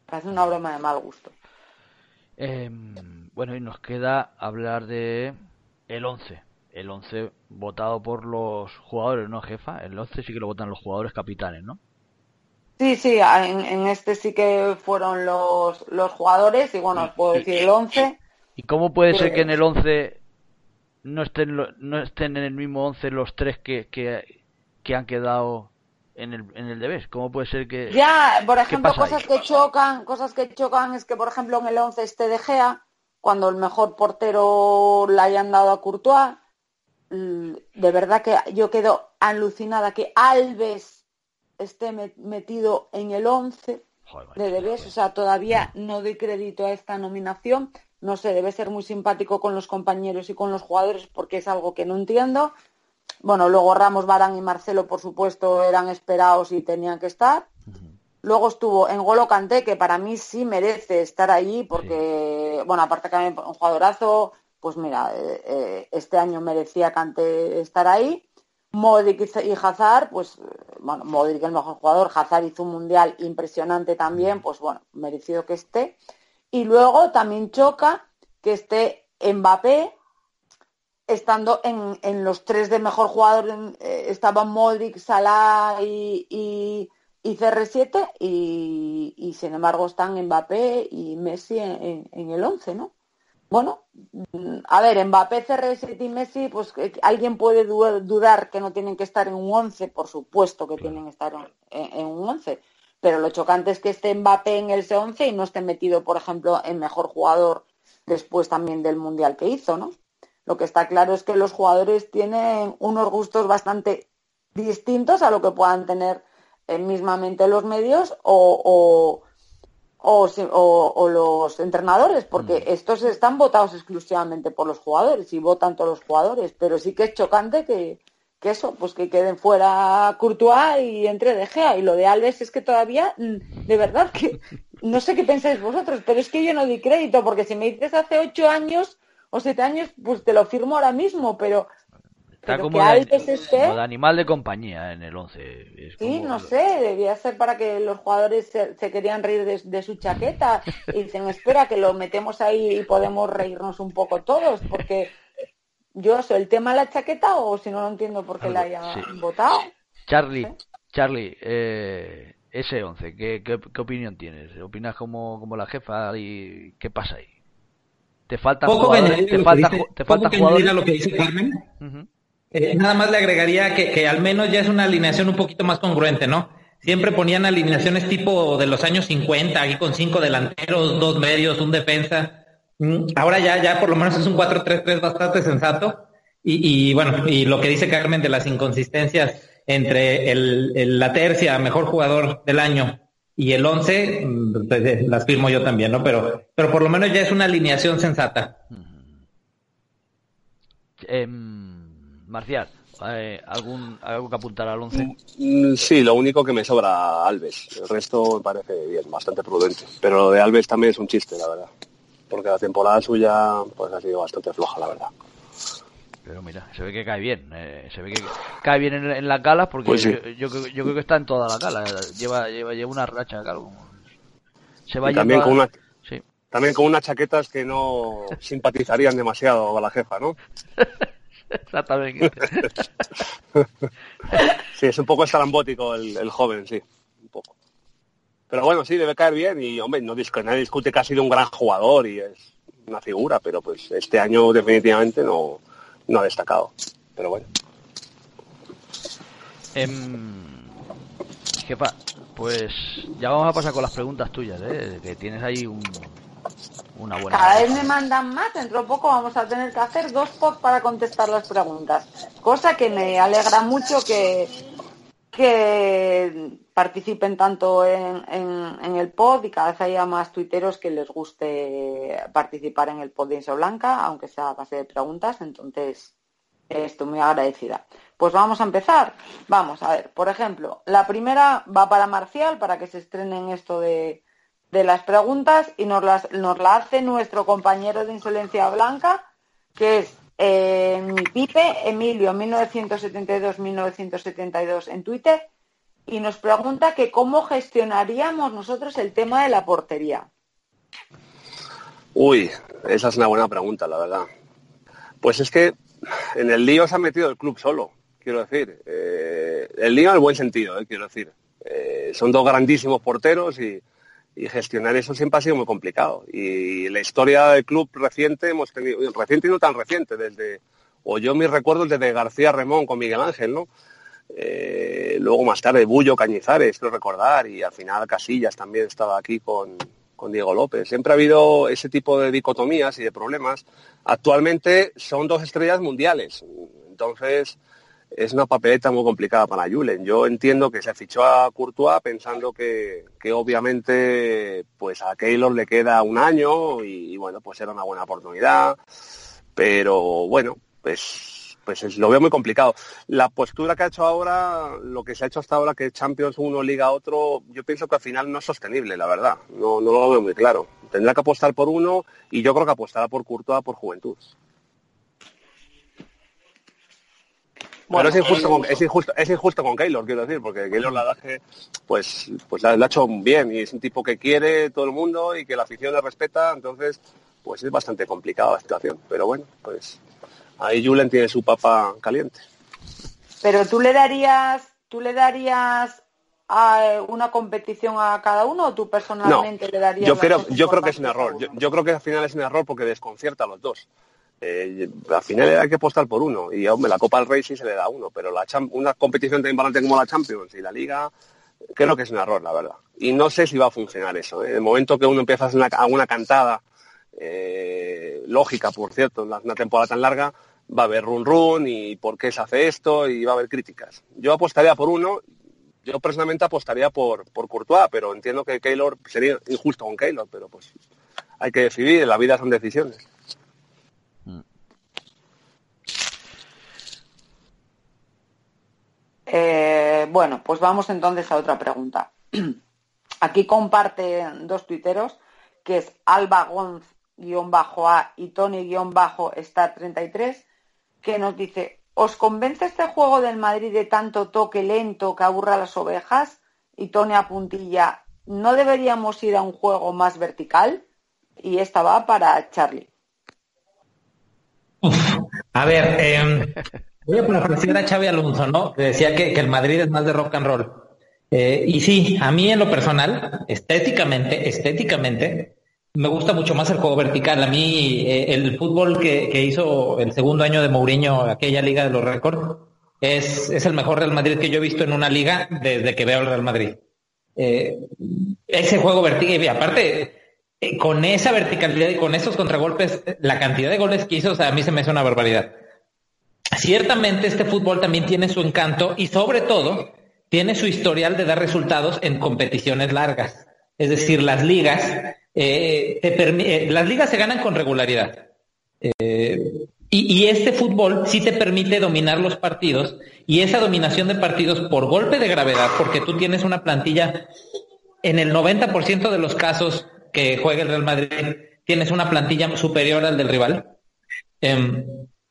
Parece una broma de mal gusto. Eh, bueno, y nos queda hablar de el once. El once votado por los jugadores, ¿no, jefa? El once sí que lo votan los jugadores capitanes, ¿no? Sí, sí, en, en este sí que fueron los, los jugadores y bueno, os puedo decir el once. ¿Y cómo puede que... ser que en el once no estén, lo, no estén en el mismo once los tres que, que, que han quedado en el, en el Debes? ¿Cómo puede ser que...? Ya, por ejemplo, cosas ahí? que chocan, cosas que chocan es que, por ejemplo, en el once esté De Gea, cuando el mejor portero le hayan dado a Courtois, de verdad que yo quedo alucinada que Alves esté metido en el once de Debes, o sea, todavía no doy crédito a esta nominación, no sé, debe ser muy simpático con los compañeros y con los jugadores porque es algo que no entiendo. Bueno, luego Ramos, Varane y Marcelo, por supuesto, eran esperados y tenían que estar. Uh-huh. Luego estuvo N'Golo Kanté, que para mí sí merece estar allí porque, sí. Bueno, aparte que un jugadorazo, pues mira, eh, este año merecía Kanté estar ahí. Modric y Hazard, pues, bueno, Modric el mejor jugador, Hazard hizo un mundial impresionante también, pues bueno, merecido que esté. Y luego también choca que esté Mbappé, estando en, en los tres de mejor jugador, eh, estaban Modric, Salah y, y, y C R siete y, y sin embargo están Mbappé y Messi en, en, en el once, ¿no? Bueno, a ver, Mbappé, C R siete y Messi, pues alguien puede dudar que no tienen que estar en un once, por supuesto que tienen que estar en, en un once, pero lo chocante es que esté Mbappé en ese once y no esté metido, por ejemplo, en mejor jugador después también del Mundial que hizo, ¿no? Lo que está claro es que los jugadores tienen unos gustos bastante distintos a lo que puedan tener eh, mismamente los medios o, o, o, o, o los entrenadores, porque mm. estos están votados exclusivamente por los jugadores y votan todos los jugadores, pero sí que es chocante que, que eso, pues que queden fuera Courtois y entre De Gea. Y lo de Alves es que todavía, de verdad, que no sé qué pensáis vosotros, pero es que yo no di crédito, porque si me dices hace ocho años o siete años, pues te lo firmo ahora mismo, pero, Está pero como, que de, Alves esté... como de animal de compañía en el once. Es sí, como... no sé, debía ser para que los jugadores se, se querían reír de, de su chaqueta y dicen, espera, que lo metemos ahí y podemos reírnos un poco todos, porque yo soy el tema de la chaqueta o si no, no entiendo por qué la haya sí. votado. Charlie, ¿sí? Charlie, eh, ese once, ¿qué, qué, ¿qué opinión tienes? ¿Opinas como, como la jefa y qué pasa ahí? ¿Te falta poco jugadores? ¿Te falta, dice, te falta poco jugadores? Que lo que dice Carmen. Uh-huh. Eh, nada más le agregaría que, que al menos ya es una alineación un poquito más congruente, ¿no? Siempre ponían alineaciones tipo de los años cincuenta, aquí con cinco delanteros, dos medios, un defensa. Ahora ya, ya por lo menos es un cuatro tres tres bastante sensato. Y, y bueno, y lo que dice Carmen de las inconsistencias entre el, el, la tercia, mejor jugador del año, y el once, pues, las firmo yo también, ¿no? Pero, pero por lo menos ya es una alineación sensata. Eh, Marcial, eh, ¿algún, ¿algo que apuntar al once? Sí, lo único que me sobra Alves. El resto me parece bien, bastante prudente. Pero lo de Alves también es un chiste, la verdad. Porque la temporada suya pues ha sido bastante floja, la verdad. Pero mira, se ve que cae bien, eh, se ve que cae bien en, en las galas porque pues sí. yo, yo, yo creo que está en toda la gala, lleva, lleva, lleva una racha de calvo. Se va también a... con una sí. también con unas chaquetas que no simpatizarían demasiado a la jefa, ¿no? Exactamente. Sí, es un poco estrambótico el, el joven, sí, un poco. Pero bueno, sí, debe caer bien y, hombre, no nadie discute que ha sido un gran jugador y es una figura, pero pues este año definitivamente no no ha destacado, pero bueno. Eh, jefa, pues ya vamos a pasar con las preguntas tuyas, ¿eh? Que tienes ahí un, una buena... Cada vez me mandan más, dentro de poco vamos a tener que hacer dos pods para contestar las preguntas, cosa que me alegra mucho que, que participen tanto en, en, en el pod y cada vez haya más tuiteros que les guste participar en el pod de Inso Blanca, aunque sea a base de preguntas, entonces estoy muy agradecida. Pues vamos a empezar. Vamos a ver, por ejemplo, la primera va para Marcial, para que se estrenen esto de, de las preguntas, y nos, las, nos la hace nuestro compañero de Insolencia Blanca, que es eh, mi Pipe, Emilio, mil novecientos setenta y dos mil novecientos setenta y dos en Twitter, y nos pregunta que cómo gestionaríamos nosotros el tema de la portería. Uy, esa es una buena pregunta, la verdad. Pues es que en el lío se ha metido el club solo, quiero decir. Eh, el lío en el buen sentido, eh, quiero decir. Eh, son dos grandísimos porteros y, y gestionar eso siempre ha sido muy complicado. Y la historia del club reciente, hemos tenido, reciente y no tan reciente, desde, o yo mis recuerdos desde García Remón con Miguel Ángel, ¿no? Eh, luego más tarde Bullo, Cañizares, quiero recordar, y al final Casillas también estaba aquí con, con Diego López. Siempre ha habido ese tipo de dicotomías y de problemas. Actualmente son dos estrellas mundiales, entonces es una papeleta muy complicada para Julen. Yo entiendo que se fichó a Courtois pensando que, que obviamente pues a Keylor le queda un año y, y bueno, pues era una buena oportunidad, pero bueno, pues, pues es, lo veo muy complicado. La postura que ha hecho ahora, lo que se ha hecho hasta ahora, que Champions uno, Liga otro, yo pienso que al final no es sostenible, la verdad, no, no lo veo muy claro. Tendrá que apostar por uno y yo creo que apostará por Courtois por juventud. Bueno, pero es injusto, con, es, injusto, es injusto con Keylor, quiero decir, porque Keylor la verdad que pues, pues la, la ha hecho bien y es un tipo que quiere todo el mundo y que la afición le respeta, entonces pues es bastante complicada la situación. Pero bueno, pues ahí Julen tiene su papa caliente. Pero tú le darías, tú le darías a una competición a cada uno o tú personalmente no, le darías. Yo creo, yo creo que es un error. Yo, yo creo que al final es un error porque desconcierta a los dos. Eh, al final hay que apostar por uno y hombre, la Copa del Rey sí se le da uno, pero la una competición tan importante como la Champions y la Liga creo que es un error, la verdad, y no sé si va a funcionar eso, ¿eh? En el momento que uno empieza a hacer una, una cantada eh, lógica, por cierto, en una temporada tan larga va a haber run run y por qué se hace esto y va a haber críticas. Yo apostaría por uno, yo personalmente apostaría por, por Courtois, pero entiendo que Keylor sería injusto con Keylor, pero pues hay que decidir, en la vida son decisiones. Eh, bueno, pues vamos entonces a otra pregunta. Aquí comparte dos tuiteros, que es Alba Gonz-A y Tony-Star treinta y tres, que nos dice: ¿os convence este juego del Madrid de tanto toque lento que aburra a las ovejas? Y Tony apuntilla: ¿no deberíamos ir a un juego más vertical? Y esta va para Charlie. Uf, a ver, eh... voy a parafrasear a Xavi Alonso, ¿no? Que decía que, que el Madrid es más de rock and roll. Eh, y sí, a mí en lo personal, estéticamente, estéticamente, me gusta mucho más el juego vertical. A mí eh, el fútbol que, que hizo el segundo año de Mourinho, aquella liga de los récords, es, es el mejor Real Madrid que yo he visto en una liga desde que veo el Real Madrid. Eh, ese juego vertical, y aparte, eh, con esa verticalidad y con esos contragolpes, la cantidad de goles que hizo, o sea, a mí se me hace una barbaridad. Ciertamente este fútbol también tiene su encanto y sobre todo tiene su historial de dar resultados en competiciones largas. Es decir, las ligas, eh, te permi- eh, las ligas se ganan con regularidad. Eh, y, y este fútbol sí te permite dominar los partidos y esa dominación de partidos por golpe de gravedad, porque tú tienes una plantilla, en el noventa por ciento de los casos que juega el Real Madrid, tienes una plantilla superior al del rival. Eh,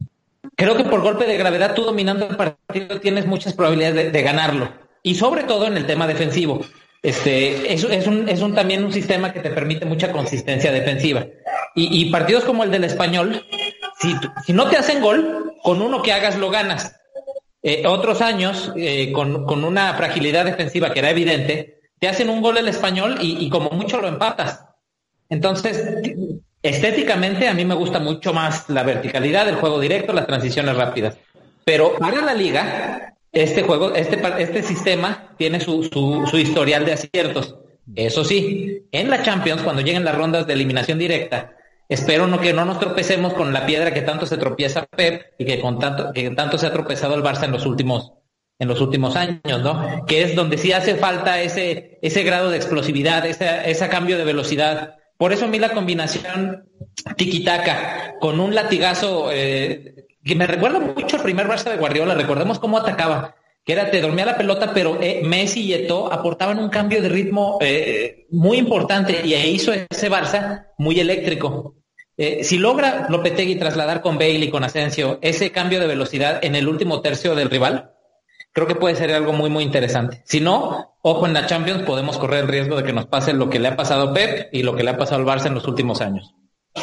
Creo que por golpe de gravedad, tú dominando el partido tienes muchas probabilidades de, de ganarlo. Y sobre todo en el tema defensivo. Este, es, es, un, es un, también un sistema que te permite mucha consistencia defensiva. Y, y partidos como el del Español, si, si no te hacen gol, con uno que hagas lo ganas. Eh, otros años, eh, con, con una fragilidad defensiva que era evidente, te hacen un gol el Español y, y como mucho lo empatas. Entonces, estéticamente a mí me gusta mucho más la verticalidad, el juego directo, las transiciones rápidas. Pero para la liga, este juego, este, este sistema tiene su, su, su historial de aciertos. Eso sí, en la Champions, cuando lleguen las rondas de eliminación directa, espero no, que no nos tropecemos con la piedra que tanto se tropieza Pep y que con tanto, que tanto se ha tropezado el Barça en los últimos, en los últimos años, ¿no? Que es donde sí hace falta ese, ese grado de explosividad, ese, ese cambio de velocidad. Por eso a mí la combinación tiki-taka con un latigazo eh, que me recuerda mucho al primer Barça de Guardiola. Recordemos cómo atacaba, que era te dormía la pelota, pero eh, Messi y Eto'o aportaban un cambio de ritmo eh, muy importante y hizo ese Barça muy eléctrico. Eh, si logra Lopetegui trasladar con Bale y con Asensio ese cambio de velocidad en el último tercio del rival, creo que puede ser algo muy, muy interesante. Si no, ojo, en la Champions podemos correr el riesgo de que nos pase lo que le ha pasado a Pep y lo que le ha pasado al Barça en los últimos años.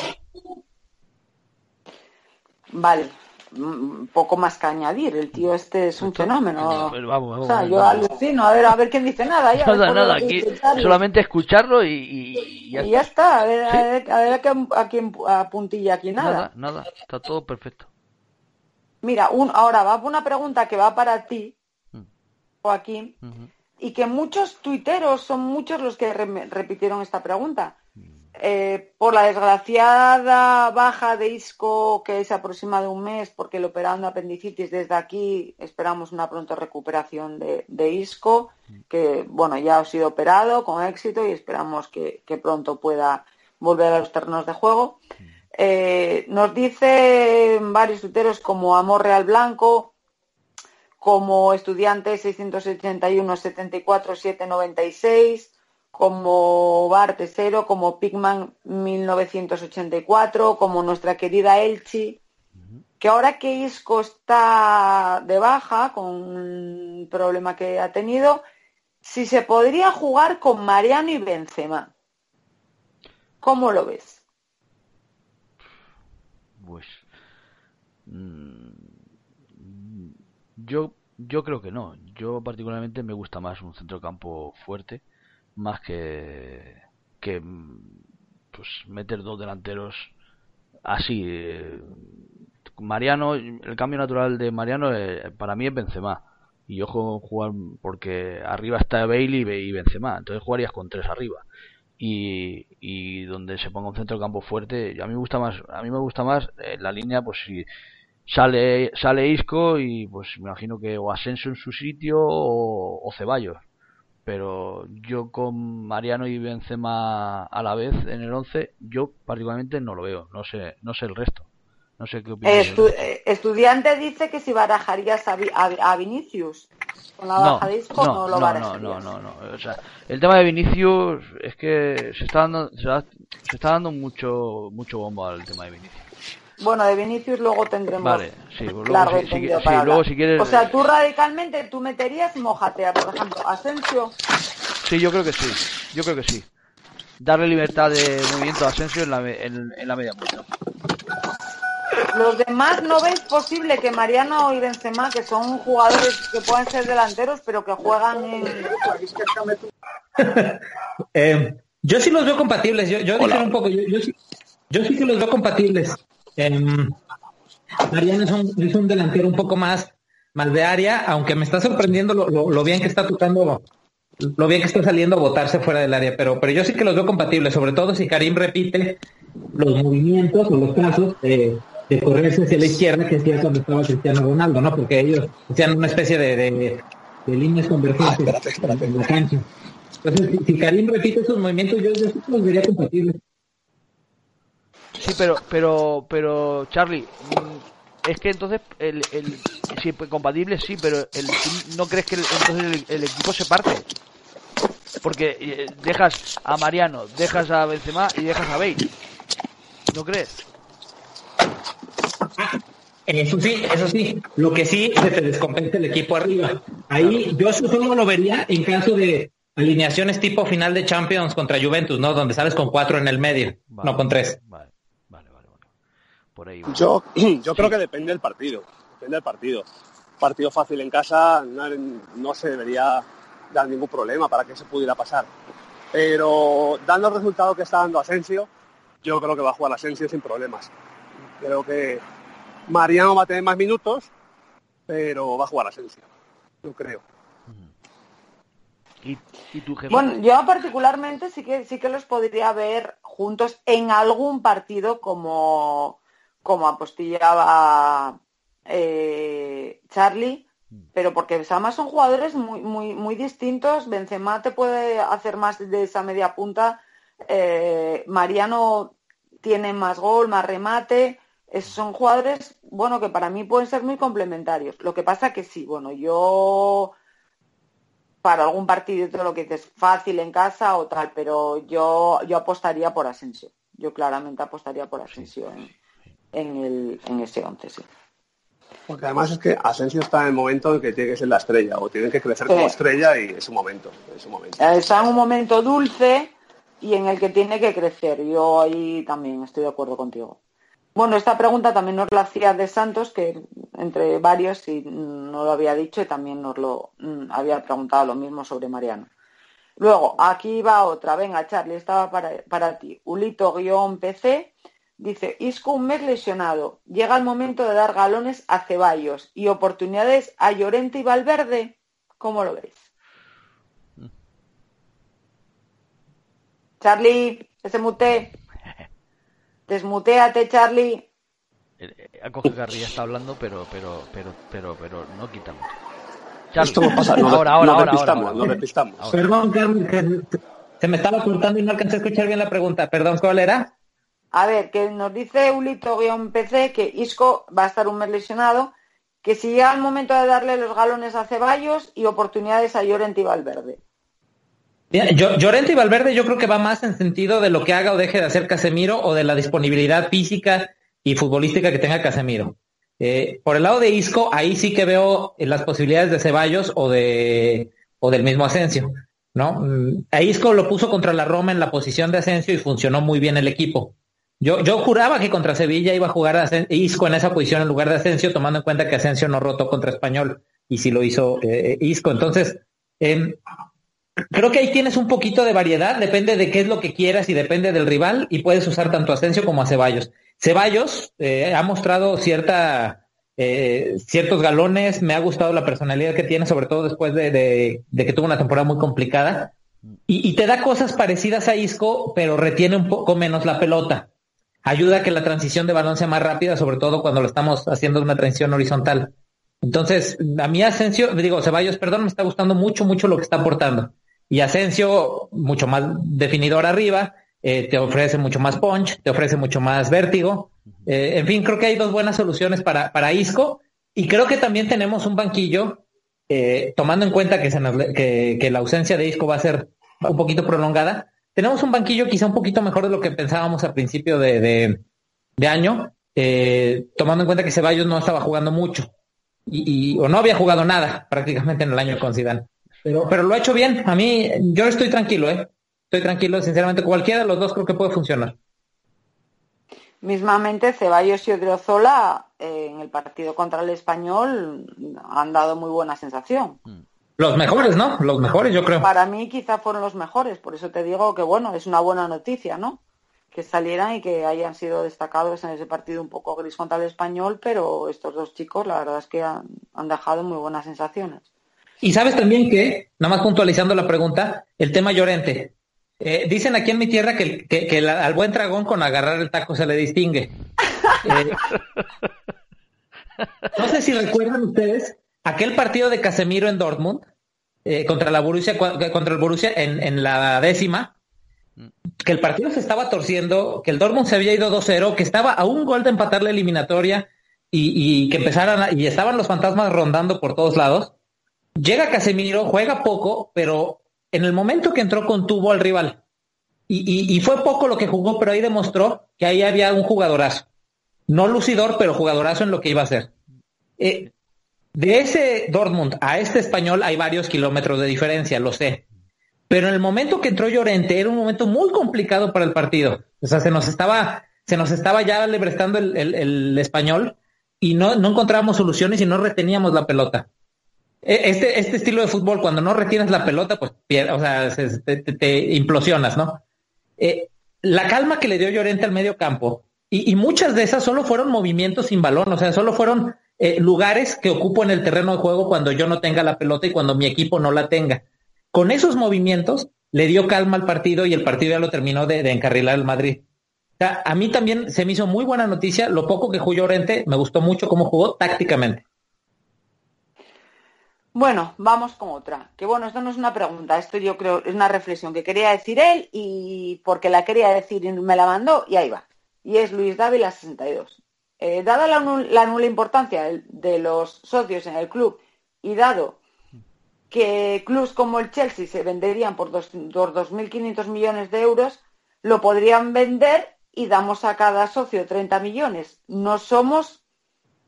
Vale, un poco más que añadir. El tío este es un fenómeno. Pues vamos, vamos, o sea, vamos, yo vamos. alucino. A ver, a ver quién dice nada. Ya, Nada, después nada, de aquí escucharlo. solamente escucharlo y, y, y ya Y ya está. está. A ver, Sí. a ver, a ver a quién, a quién apuntilla aquí nada. Nada, nada, está todo perfecto. Mira, un, ahora va una pregunta que va para ti, Mm. Joaquín, Ujú. y que muchos tuiteros son muchos los que re- repitieron esta pregunta. Eh, por la desgraciada baja de Isco que se aproxima de un mes porque le operaron de apendicitis, desde aquí esperamos una pronta recuperación de, de Isco, que bueno, ya ha sido operado con éxito y esperamos que, que pronto pueda volver a los terrenos de juego. Eh, nos dicen varios tuiteros como Amor Real Blanco, como Estudiante seiscientos ochenta y uno setenta y cuatro setecientos noventa y seis, como Bar Tesero, como Pigman mil novecientos ochenta y cuatro, como nuestra querida Elchi, que ahora que Isco está de baja con un problema que ha tenido, si se podría jugar con Mariano y Benzema. ¿Cómo lo ves? Pues mm, yo yo creo que no. Yo particularmente me gusta más un centrocampo fuerte, más que que mm, pues meter dos delanteros así. eh, Mariano, el cambio natural de Mariano eh, para mí es Benzema. Y yo juego jugar porque arriba está Bailey y Benzema, entonces jugarías con tres arriba. Y, y donde se ponga un centrocampo fuerte, a mí me gusta más, a mí me gusta más eh, la línea, pues si sale sale Isco y pues me imagino que o Asensio en su sitio o, o Ceballos. Pero yo con Mariano y Benzema a la vez en el once, yo particularmente no lo veo, no sé, no sé el resto. No sé qué opinas. Estu eh, estudiante dice que si barajarías a, Vi a, a Vinicius con la baja de Isco, no, no lo no, barajarías. no, no, no, no. O sea, el tema de Vinicius es que se está dando, se, da, se está dando mucho, mucho bombo al tema de Vinicius. Bueno, de Vinicius luego tendremos Vale, sí, pues luego, largo si, si, entendido sí, para luego hablar. si quieres. O sea, tú radicalmente tú meterías Mojatea, por ejemplo, Asensio. Sí, yo creo que sí, yo creo que sí. Darle libertad de movimiento a Asensio en la, en, en la media punta. Los demás no veis posible que Mariano y Benzema, que son jugadores que pueden ser delanteros, pero que juegan en... eh, yo sí los veo compatibles. Yo, yo dije un poco, yo, yo, sí, yo sí que los veo compatibles. Eh, Mariano es un, es un delantero un poco más, más de área, aunque me está sorprendiendo lo, lo, lo bien que está tocando, lo bien que está saliendo a botarse fuera del área, pero, pero yo sí que los veo compatibles, sobre todo si Karim repite los movimientos o los casos de, de correrse hacia la izquierda que hacía cuando estaba Cristiano Ronaldo, ¿no? Porque ellos hacían una especie de, de, de líneas convergentes ah, espérate, espérate. en la cancha. Entonces, si, si Karim repite esos movimientos, yo, yo sí que los vería compatibles. Sí, pero, pero, pero, Charlie, es que entonces, el, el, sí, compatible sí, pero el, ¿no crees que el, entonces el, el equipo se parte? Porque dejas a Mariano, dejas a Benzema y dejas a Bale. ¿No crees? Eso sí, eso sí. Lo que sí se te descompensa el equipo arriba. Ahí claro. Yo eso solo lo vería en caso de alineaciones tipo final de Champions contra Juventus, ¿no? Donde sales con cuatro en el medio, vale, no con tres. Vale, vale, vale. vale. Por ahí va. Yo, yo sí. creo que depende del partido. Depende del partido. Partido fácil en casa no, no se debería dar ningún problema para que se pudiera pasar. Pero dando el resultado que está dando Asensio, yo creo que va a jugar Asensio sin problemas. Creo que Mariano va a tener más minutos, pero va a jugar Asensio. Yo creo. ¿Y, y tu jefe? Bueno, yo particularmente sí que sí que los podría ver juntos en algún partido como, como apostillaba eh, Charlie, pero porque además son jugadores muy muy muy distintos. Benzema te puede hacer más de esa media punta, eh, Mariano tiene más gol, más remate. Es, son jugadores, bueno, que para mí pueden ser muy complementarios. Lo que pasa que sí, bueno, yo para algún partido todo lo que dices fácil en casa o tal, pero yo yo apostaría por Asensio. Yo claramente apostaría por Asensio en, en el en ese once, sí. Porque además es que Asensio está en el momento en que tiene que ser la estrella, o tiene que crecer sí. como estrella, y es su momento, es su momento. Está en un momento dulce y en el que tiene que crecer. Yo ahí también estoy de acuerdo contigo. Bueno, esta pregunta también nos la hacía De Santos, que entre varios, y no lo había dicho, y también nos lo mm, había preguntado lo mismo sobre Mariano. Luego, aquí va otra. Venga, Charlie, estaba para, para ti. Ulito-P C dice, Isco un mes lesionado. Llega el momento de dar galones a Ceballos y oportunidades a Llorente y Valverde. ¿Cómo lo veis? Charlie, ese mute. Desmuteate, Charlie. A coge Garría está hablando, pero, pero, pero, pero, pero no quita mucho. Charlie. Esto no pasa, no, ahora, ahora, no ahora, repistamos, ahora, no repistamos. Ahora. Perdón, Carmen, que se me estaba cortando y no alcancé a escuchar bien la pregunta. Perdón, ¿cuál era? A ver, que nos dice Ulito-P C que Isco va a estar un mes lesionado, que si llega el momento de darle los galones a Ceballos y oportunidades a Llorente y Valverde. Bien, yo, Llorente y Valverde yo creo que va más en sentido de lo que haga o deje de hacer Casemiro, o de la disponibilidad física y futbolística que tenga Casemiro. Eh, por el lado de Isco, ahí sí que veo las posibilidades de Ceballos o de o del mismo Asensio, ¿no? A Isco lo puso contra la Roma en la posición de Asensio y funcionó muy bien el equipo. Yo, yo juraba que contra Sevilla iba a jugar a Isco en esa posición en lugar de Asensio, tomando en cuenta que Asensio no rotó contra Español, y sí lo hizo eh, Isco. Entonces, eh, creo que ahí tienes un poquito de variedad, depende de qué es lo que quieras y depende del rival, y puedes usar tanto a Asensio como a Ceballos. Ceballos eh, ha mostrado cierta eh, ciertos galones, me ha gustado la personalidad que tiene, sobre todo después de, de, de que tuvo una temporada muy complicada, y, y te da cosas parecidas a Isco, pero retiene un poco menos la pelota. Ayuda a que la transición de balón sea más rápida, sobre todo cuando lo estamos haciendo una transición horizontal. Entonces, a mí Asensio, digo, Ceballos, perdón, me está gustando mucho, mucho lo que está aportando. Y Asensio, mucho más definidor arriba, eh, te ofrece mucho más punch, te ofrece mucho más vértigo. Eh, en fin, creo que hay dos buenas soluciones para, para Isco, y creo que también tenemos un banquillo, eh, tomando en cuenta que, se nos, que, que la ausencia de Isco va a ser un poquito prolongada. Tenemos un banquillo quizá un poquito mejor de lo que pensábamos al principio de, de, de año, eh, tomando en cuenta que Ceballos no estaba jugando mucho, y, y, o no había jugado nada prácticamente en el año con Zidane. Pero, pero lo ha hecho bien. A mí, yo estoy tranquilo, ¿eh? Estoy tranquilo, sinceramente. Cualquiera de los dos creo que puede funcionar. Mismamente, Ceballos y Odriozola eh, en el partido contra el Español han dado muy buena sensación. Los mejores, ¿no? Los mejores, yo creo. Para mí quizá fueron los mejores, por eso te digo que, bueno, es una buena noticia, ¿no? Que salieran y que hayan sido destacados en ese partido un poco gris contra el Español, pero estos dos chicos, la verdad es que han, han dejado muy buenas sensaciones. Y sabes también que, nada más puntualizando la pregunta, el tema Llorente. Eh, dicen aquí en mi tierra que, que, que la, al buen dragón con agarrar el taco se le distingue. Eh, no sé si recuerdan ustedes aquel partido de Casemiro en Dortmund, eh, contra la Borussia, contra el Borussia en, en la décima, que el partido se estaba torciendo, que el Dortmund se había ido dos cero, que estaba a un gol de empatar la eliminatoria, y, y que empezaran a, y estaban los fantasmas rondando por todos lados. Llega Casemiro, juega poco, pero en el momento que entró contuvo al rival. Y, y, y fue poco lo que jugó, pero ahí demostró que ahí había un jugadorazo. No lucidor, pero jugadorazo en lo que iba a hacer. Eh, de ese Dortmund a este Español hay varios kilómetros de diferencia, lo sé. Pero en el momento que entró Llorente era un momento muy complicado para el partido. O sea, se nos estaba, se nos estaba ya lebrestando el, el, el Español, y no, no encontrábamos soluciones y no reteníamos la pelota. Este, este estilo de fútbol, cuando no retienes la pelota, pues pier- o sea, se, te, te, te implosionas, ¿no? Eh, la calma que le dio Llorente al medio campo, y, y muchas de esas solo fueron movimientos sin balón, o sea, solo fueron eh, lugares que ocupo en el terreno de juego cuando yo no tenga la pelota y cuando mi equipo no la tenga. Con esos movimientos le dio calma al partido, y el partido ya lo terminó de, de encarrilar el Madrid. O sea, a mí también se me hizo muy buena noticia, lo poco que jugó Llorente, me gustó mucho cómo jugó tácticamente. Bueno, vamos con otra. Que bueno, esto no es una pregunta, esto yo creo es una reflexión que quería decir él, y porque la quería decir y me la mandó, y ahí va. Y es Luis Dávila sesenta y dos. Eh, dada la, la nula importancia de los socios en el club, y dado que clubes como el Chelsea se venderían por dos mil quinientos millones de euros, lo podrían vender y damos a cada socio treinta millones. No somos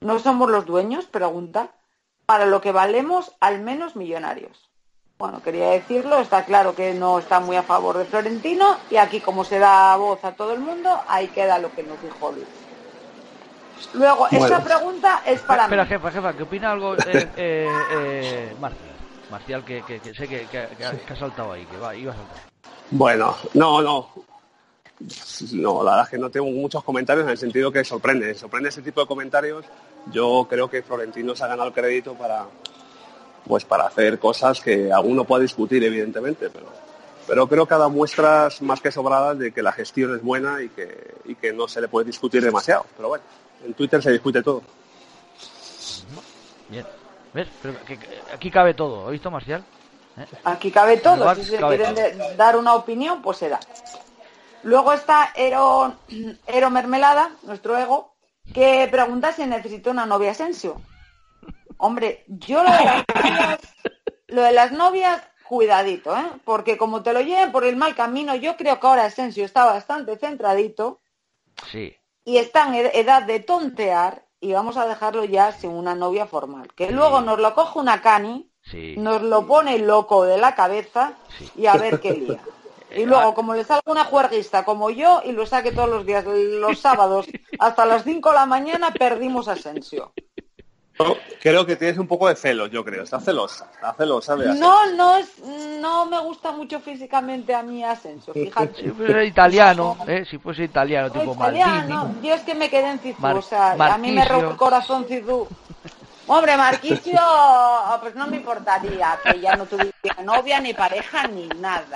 ¿No somos los dueños? Pregunta. Para lo que valemos, al menos millonarios. Bueno, quería decirlo, está claro que no está muy a favor de Florentino y aquí como se da voz a todo el mundo, ahí queda lo que nos dijo Luis. Luego, bueno. Esta pregunta es para Espera, mí. jefa, jefa, ¿qué opina algo eh, eh, eh, Marcial? Marcial, que, que, que sé que, que, que, ha, que ha saltado ahí, que va, iba a saltar. Bueno, no, no. No, la verdad es que no tengo muchos comentarios en el sentido que sorprende. Sorprende ese tipo de comentarios. Yo creo que Florentino se ha ganado el crédito para, pues, para hacer cosas que alguno puede discutir, evidentemente, pero, pero creo que ha dado muestras más que sobradas de que la gestión es buena y que, y que no se le puede discutir demasiado. Pero bueno, en Twitter se discute todo. Bien. ¿Ves? Pero que, que, aquí cabe todo. ¿Has visto, Marcial? ¿Eh? Aquí cabe todo. Va, si se cabe quieren todo. De, dar una opinión, pues se da. Luego está Ero, Ero Mermelada, nuestro ego, que pregunta si necesita una novia Asensio. Hombre, yo lo de las novias, lo de las novias, cuidadito, ¿eh? Porque como te lo lleven por el mal camino, yo creo que ahora Asensio está bastante centradito. Sí. Y está en edad de tontear y vamos a dejarlo ya sin una novia formal. Que sí. Luego nos lo coge una cani, sí. Nos lo pone loco de la cabeza sí. Y a ver qué lía. Y luego, como le salga una juerguista como yo y lo saque todos los días, los sábados, hasta las cinco de la mañana, perdimos a Asensio. Yo creo que tienes un poco de celos, yo creo. Está celosa, está celosa de Asensio. No, no, es, no me gusta mucho físicamente a mí Asensio, fíjate. Si fuese italiano, ¿eh? Si fuese italiano, no, tipo italiano, Maldini. Yo es que me quedé en Cizú, Mar- o sea, Marquisio. A mí me rompe el corazón Cizú. Hombre, Marquisio, pues no me importaría que ya no tuviera novia, ni pareja, ni nada.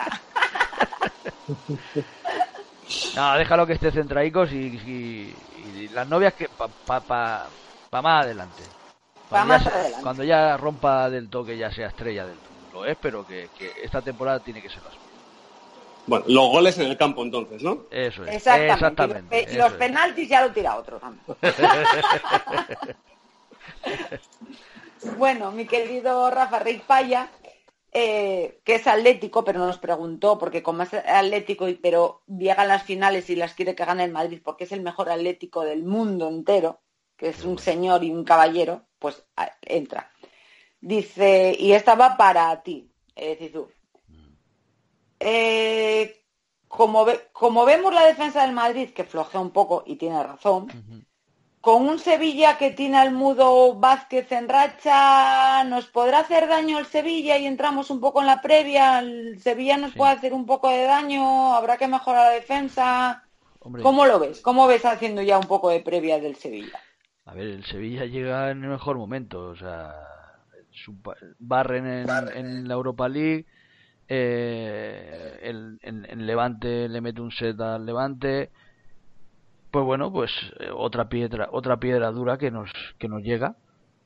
No, déjalo que esté centradicos y, y, y las novias que pa, pa, pa, pa más adelante. Pa Cuando, más ya, adelante. Cuando ya rompa del toque, ya sea estrella del todo. Lo es, pero que, que esta temporada tiene que ser así. Bueno, los goles en el campo entonces, ¿no? Eso es. Exactamente. Exactamente Y los, pe- los penaltis ya lo tira otro también. Bueno, mi querido Rafa Rey Paya, eh, que es atlético, pero nos preguntó, porque como es atlético, pero llega a las finales y las quiere que gane el Madrid, porque es el mejor atlético del mundo entero, que es un señor y un caballero, pues a, entra. Dice, y esta va para ti, eh, Zizou. Eh, como, ve, como vemos la defensa del Madrid, que flojea un poco, y tiene razón, uh-huh. Con un Sevilla que tiene al Mudo Vázquez en racha, ¿nos podrá hacer daño el Sevilla y entramos un poco en la previa? ¿El Sevilla nos sí. puede hacer un poco de daño? ¿Habrá que mejorar la defensa? Hombre, ¿cómo lo ves? ¿Cómo ves haciendo ya un poco de previa del Sevilla? A ver, el Sevilla llega en el mejor momento, o sea, barren en, en la Europa League, eh, el, en, en Levante le mete un set al Levante. Pues bueno, pues eh, otra piedra, otra piedra dura que nos que nos llega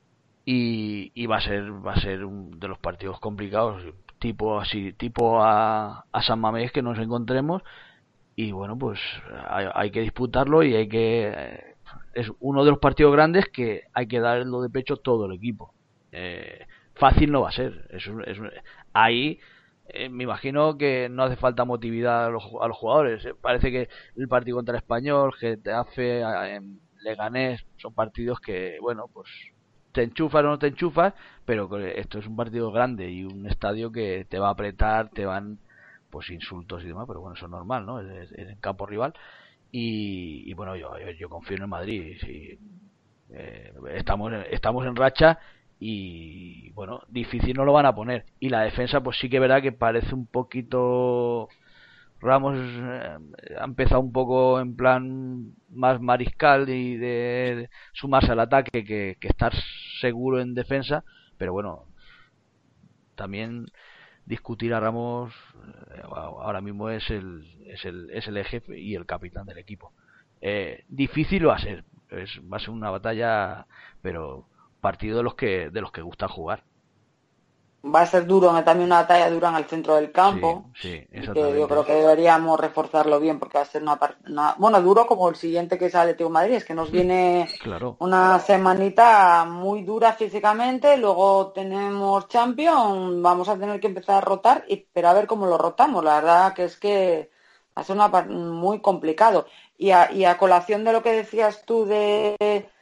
y, y va a ser va a ser un de los partidos complicados, tipo así, tipo a, a San Mamés que nos encontremos y bueno, pues hay, hay que disputarlo y hay que eh, es uno de los partidos grandes que hay que darlo de pecho todo el equipo. Eh, fácil no va a ser, es, es ahí. Eh, me imagino que no hace falta motividad a los, a los jugadores. Eh, parece que el partido contra el Español, Getafe, eh, Leganés, son partidos que, bueno, pues te enchufas o no te enchufas, pero esto es un partido grande y un estadio que te va a apretar, te van, pues, insultos y demás, pero bueno, eso es normal, ¿no? Es, es el campo rival. Y, y bueno, yo, yo, yo confío en el Madrid. Sí. Eh, estamos, estamos en racha. Y bueno, difícil no lo van a poner. Y la defensa, pues sí que verá que parece un poquito. Ramos eh, ha empezado un poco en plan más mariscal y de, de sumarse al ataque que, que estar seguro en defensa. Pero bueno, también discutir a Ramos eh, ahora mismo es el, es el es el eje y el capitán del equipo. Eh, difícil va a ser, es, va a ser una batalla, pero partido de los que de los que gusta jugar. Va a ser duro, también una batalla dura en el centro del campo. Sí, sí, exactamente. Que yo creo que deberíamos reforzarlo bien porque va a ser una, una bueno, duro como el siguiente que es Atlético de Madrid, es que nos viene claro. Una semanita muy dura físicamente, luego tenemos Champions, vamos a tener que empezar a rotar, y, pero a ver cómo lo rotamos. La verdad que es que va a ser una, muy complicado. Y a, y a colación de lo que decías tú de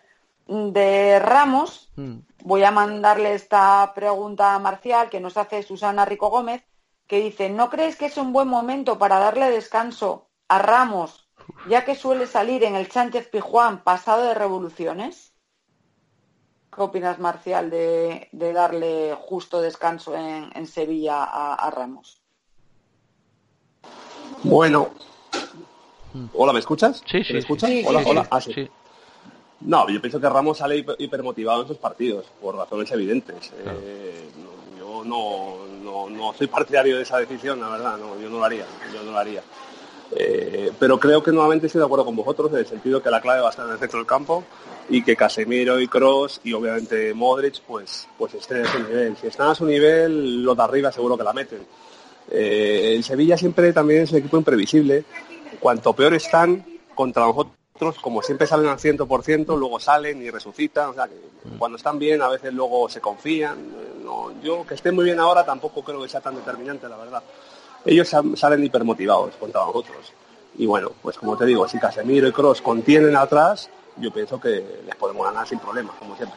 de Ramos, Mm. voy a mandarle esta pregunta a Marcial que nos hace Susana Rico Gómez, que dice, ¿no crees que es un buen momento para darle descanso a Ramos, ya que suele salir en el Sánchez Pizjuán pasado de revoluciones? ¿Qué opinas, Marcial, de, de darle justo descanso en, en Sevilla a, a Ramos? Bueno. Hola, ¿me escuchas? Sí, sí. ¿Me escuchas? sí, hola, sí, hola. sí. Ah, sí. Sí. No, yo pienso que Ramos sale hiper- hipermotivado en esos partidos, por razones evidentes. Claro. Eh, no, yo no, no, no soy partidario de esa decisión, la verdad, no, yo no lo haría, yo no lo haría. Eh, pero creo que nuevamente estoy de acuerdo con vosotros en el sentido que la clave va a estar en el centro del campo y que Casemiro y Kroos y obviamente Modric pues, pues estén a su nivel. Si están a su nivel, los de arriba seguro que la meten. Eh, el Sevilla siempre también es un equipo imprevisible. Cuanto peor están contra nosotros, como siempre salen al cien por ciento, luego salen y resucitan. O sea, que cuando están bien a veces luego se confían. No, yo que estén muy bien ahora tampoco creo que sea tan determinante, la verdad. Ellos salen hipermotivados contra nosotros. Y bueno, pues como te digo, si Casemiro y Kroos contienen atrás, yo pienso que les podemos ganar sin problemas, como siempre.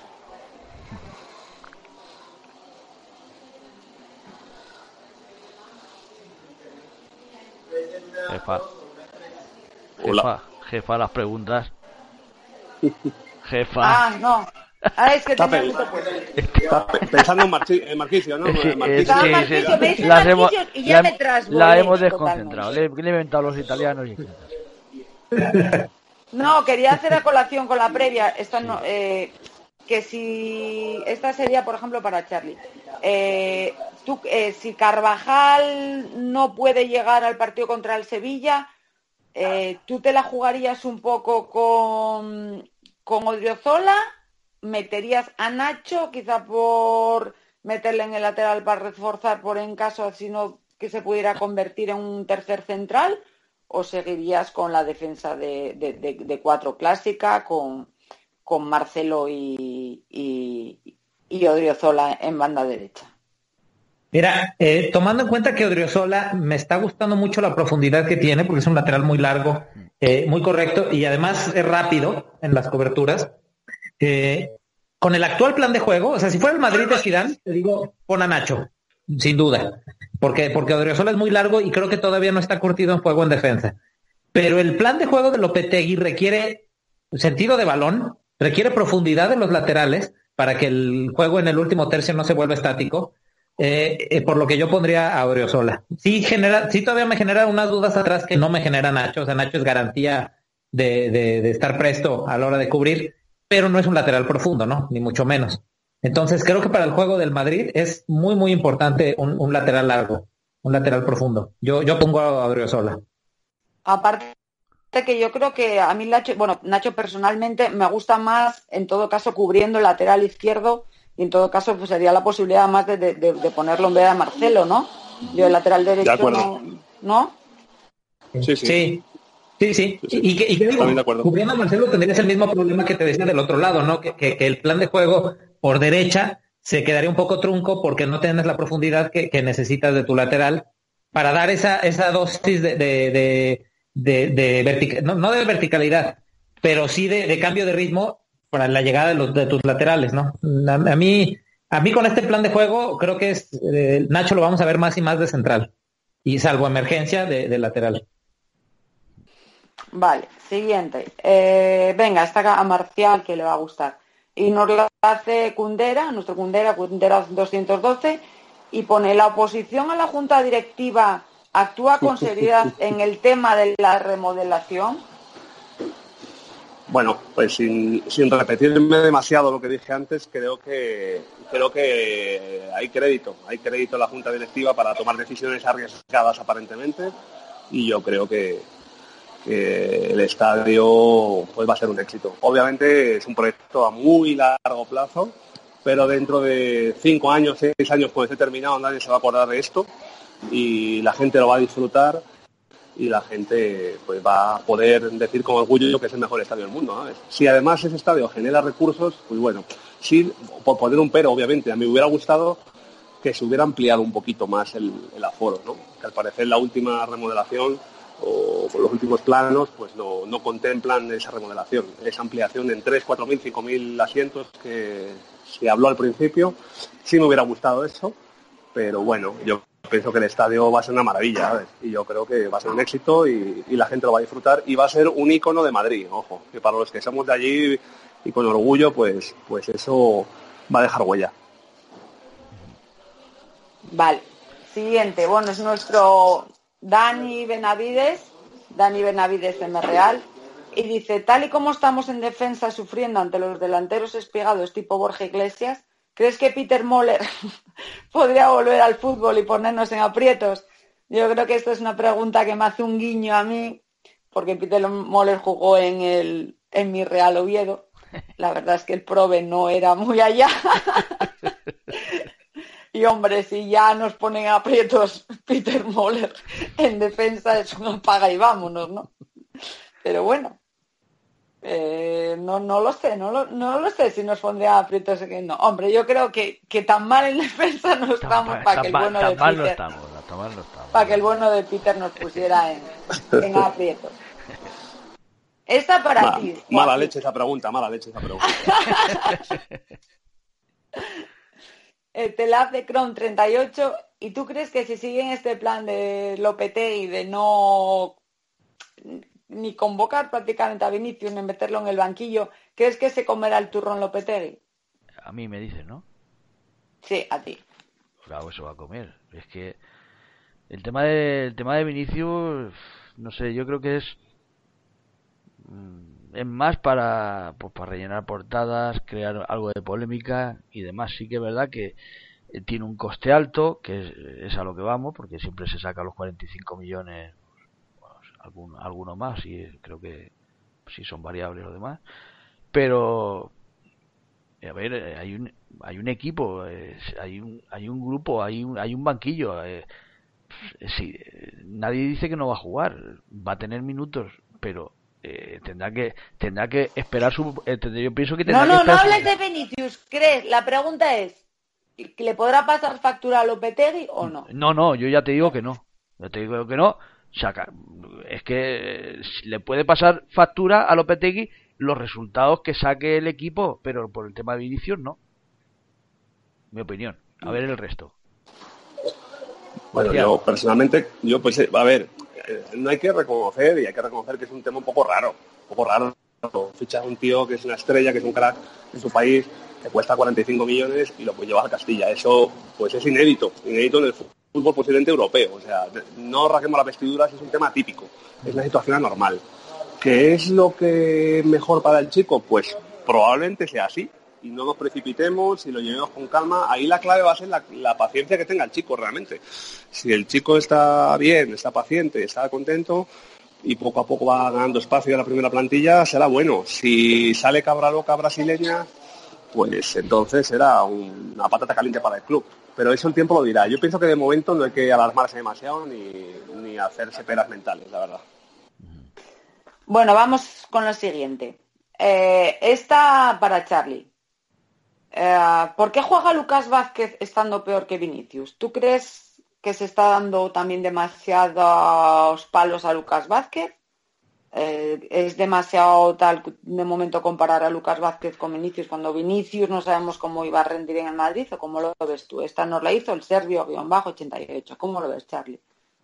Jefa. Hola. Jefa, jefa, las preguntas. Jefa. Ah, no. Ah, es que Está tenía pe- mucho puesto. Estás pe- pensando en, Marchi- en Marquisio, ¿no? Sí, En es Marquisio. Estaba que Marquisio, se- me dice las hemos, Marquisio y ya la, me trasvolé la hemos totalmente. desconcentrado. Le, le he inventado los italianos y... No, quería hacer a colación con la previa. Esta no, eh, que si esta sería, por ejemplo, para Charlie. Eh, tú, eh, si Carvajal no puede llegar al partido contra el Sevilla, eh, ¿tú te la jugarías un poco con, con Odriozola? ¿Meterías a Nacho, quizá por meterle en el lateral para reforzar por en caso si no que se pudiera convertir en un tercer central? ¿O seguirías con la defensa de, de, de, de cuatro clásica, con, con Marcelo y, y, y Odriozola en banda derecha? Mira, eh, tomando en cuenta que Odriozola me está gustando mucho la profundidad que tiene, porque es un lateral muy largo, eh, muy correcto, y además es rápido en las coberturas. Eh, con el actual plan de juego, o sea, si fuera el Madrid de Zidane, te digo, pon a Nacho, sin duda, porque, porque Odriozola es muy largo y creo que todavía no está curtido en juego en defensa. Pero el plan de juego de Lopetegui requiere sentido de balón, requiere profundidad en los laterales para que el juego en el último tercio no se vuelva estático. Eh, eh, por lo que yo pondría a Odriozola. Sí, genera, sí todavía me genera unas dudas atrás que no me genera Nacho. O sea, Nacho es garantía de, de, de estar presto a la hora de cubrir, pero no es un lateral profundo, ¿no? Ni mucho menos. Entonces creo que para el juego del Madrid es muy, muy importante un, un lateral largo, un lateral profundo. Yo, yo pongo a Odriozola. Aparte que yo creo que a mí Nacho, bueno, Nacho personalmente me gusta más, en todo caso, cubriendo el lateral izquierdo. Y en todo caso, pues sería la posibilidad más de, de, de ponerlo en vez de Marcelo, ¿no? Yo el lateral derecho, De acuerdo. no, ¿no? Sí, sí. Sí, sí, sí. Sí, sí. Y, que, y que digo, También de acuerdo. cubriendo a Marcelo tendrías el mismo problema que te decía del otro lado, ¿no? Que, que, que el plan de juego por derecha se quedaría un poco trunco porque no tienes la profundidad que, que necesitas de tu lateral para dar esa, esa dosis de, de, de, de, de vertica, no, no de verticalidad, pero sí de, de cambio de ritmo para la llegada de, los, de tus laterales, ¿no? A, a mí, a mí con este plan de juego creo que es eh, Nacho lo vamos a ver más y más de central y salvo emergencia de, de lateral. Vale, siguiente. Eh, venga, esta a Marcial que le va a gustar. Y nos la hace Kundera, nuestro Kundera, Kundera doscientos doce, y pone: la oposición a la Junta Directiva actúa con seriedad en el tema de la remodelación. Bueno, pues sin, sin repetirme demasiado lo que dije antes, creo que creo que hay crédito, hay crédito en la Junta Directiva para tomar decisiones arriesgadas aparentemente, y yo creo que, que el estadio pues va a ser un éxito. Obviamente es un proyecto a muy largo plazo, pero dentro de cinco años, seis años cuando esté terminado, nadie se va a acordar de esto y la gente lo va a disfrutar. Y la gente pues va a poder decir con orgullo que es el mejor estadio del mundo, ¿no? Si además ese estadio genera recursos, pues bueno, sí, por poner un pero, obviamente, a mí me hubiera gustado que se hubiera ampliado un poquito más el, el aforo, ¿no? Que al parecer la última remodelación o los últimos planos pues no, no contemplan esa remodelación, esa ampliación en tres, cuatro mil, cinco mil asientos que se habló al principio. Sí me hubiera gustado eso, pero bueno, yo pienso que el estadio va a ser una maravilla, ¿sabes? Y yo creo que va a ser un éxito y, y la gente lo va a disfrutar y va a ser un ícono de Madrid, ojo, que para los que somos de allí y con orgullo, pues, pues eso va a dejar huella. Vale, siguiente, bueno, es nuestro Dani Benavides, Dani Benavides M Real, y dice, tal y como estamos en defensa sufriendo ante los delanteros espigados tipo Borja Iglesias, ¿crees que Peter Moller podría volver al fútbol y ponernos en aprietos? Yo creo que esto es una pregunta que me hace un guiño a mí, porque Peter Moller jugó en el en mi Real Oviedo. La verdad es que el prove no era muy allá. Y hombre, si ya nos ponen aprietos Peter Moller en defensa, es una apaga y vámonos, ¿no? Pero bueno. Eh, no no lo sé, no lo, no lo sé si nos pondría aprietos. No, hombre, yo creo que, que tan mal en defensa no estamos Tan, para tan que el mal- bueno tan de mal no Peter estamos, tan mal no estamos. para que el bueno de Peter nos pusiera en, en aprietos. Esta para Ma- ti. mala Joaquín. leche esa pregunta, mala leche esa pregunta. Eh, te la hace Chrome treinta y ocho. ¿Y tú crees que si siguen este plan de Lopetegui de no ni convocar prácticamente a Vinicius ni meterlo en el banquillo, crees que se comerá el turrón Lopetegui? A mí me dicen, ¿no? Sí, a ti. Claro, eso va a comer. Es que el tema de, el tema de Vinicius, no sé, yo creo que es mm, es más para pues para rellenar portadas, crear algo de polémica y demás. Sí que es verdad que eh, tiene un coste alto, que es, es a lo que vamos, porque siempre se saca los cuarenta y cinco millones, pues, algún, alguno más, y creo que sí son variables los demás. Pero a ver, eh, hay un hay un equipo, eh, hay un hay un grupo, hay un hay un banquillo. Eh, sí, eh, nadie dice que no va a jugar, va a tener minutos, pero eh, tendrá que tendrá que esperar su. Eh, tendrá- yo pienso que tendrá No, que no, no esperar su- hables de Vinicius. ¿Crees? La pregunta es, ¿le podrá pasar factura a Lopetegui o no? No, no, yo ya te digo que no. Yo te digo que no. Saca, es que eh, le puede pasar factura a Lopetegui los resultados que saque el equipo, pero por el tema de Vinicius no. Mi opinión. A ver el resto. Bueno, yo personalmente, yo pues, eh, a ver, eh, no hay que reconocer, y hay que reconocer que es un tema un poco raro, un poco raro. Fichas a un tío que es una estrella, que es un crack en su país, que cuesta cuarenta y cinco millones y lo puede llevar a Castilla. Eso, pues es inédito, inédito en el fútbol posiblemente europeo. O sea, no rasguemos las vestiduras, es un tema típico, es una situación anormal. ¿Qué es lo que es mejor para el chico? Pues probablemente sea así. Y no nos precipitemos y lo llevemos con calma. Ahí la clave va a ser la, la paciencia que tenga el chico realmente. Si el chico está bien, está paciente, está contento y poco a poco va ganando espacio a la primera plantilla, será bueno. Si sale cabra loca brasileña, pues entonces será un, una patata caliente para el club. Pero eso el tiempo lo dirá. Yo pienso que de momento no hay que alarmarse demasiado ni, ni hacerse peras mentales, la verdad. Bueno, vamos con lo siguiente. Eh, esta para Charlie. Eh, ¿Por qué juega Lucas Vázquez estando peor que Vinicius? ¿Tú crees que se está dando también demasiados palos a Lucas Vázquez? Eh, ¿Es demasiado tal de momento comparar a Lucas Vázquez con Vinicius cuando Vinicius no sabemos cómo iba a rendir en el Madrid? ¿O cómo lo ves tú? Esta nos la hizo el serbio guión bajo ochenta y ocho. ¿Cómo lo ves, Charlie?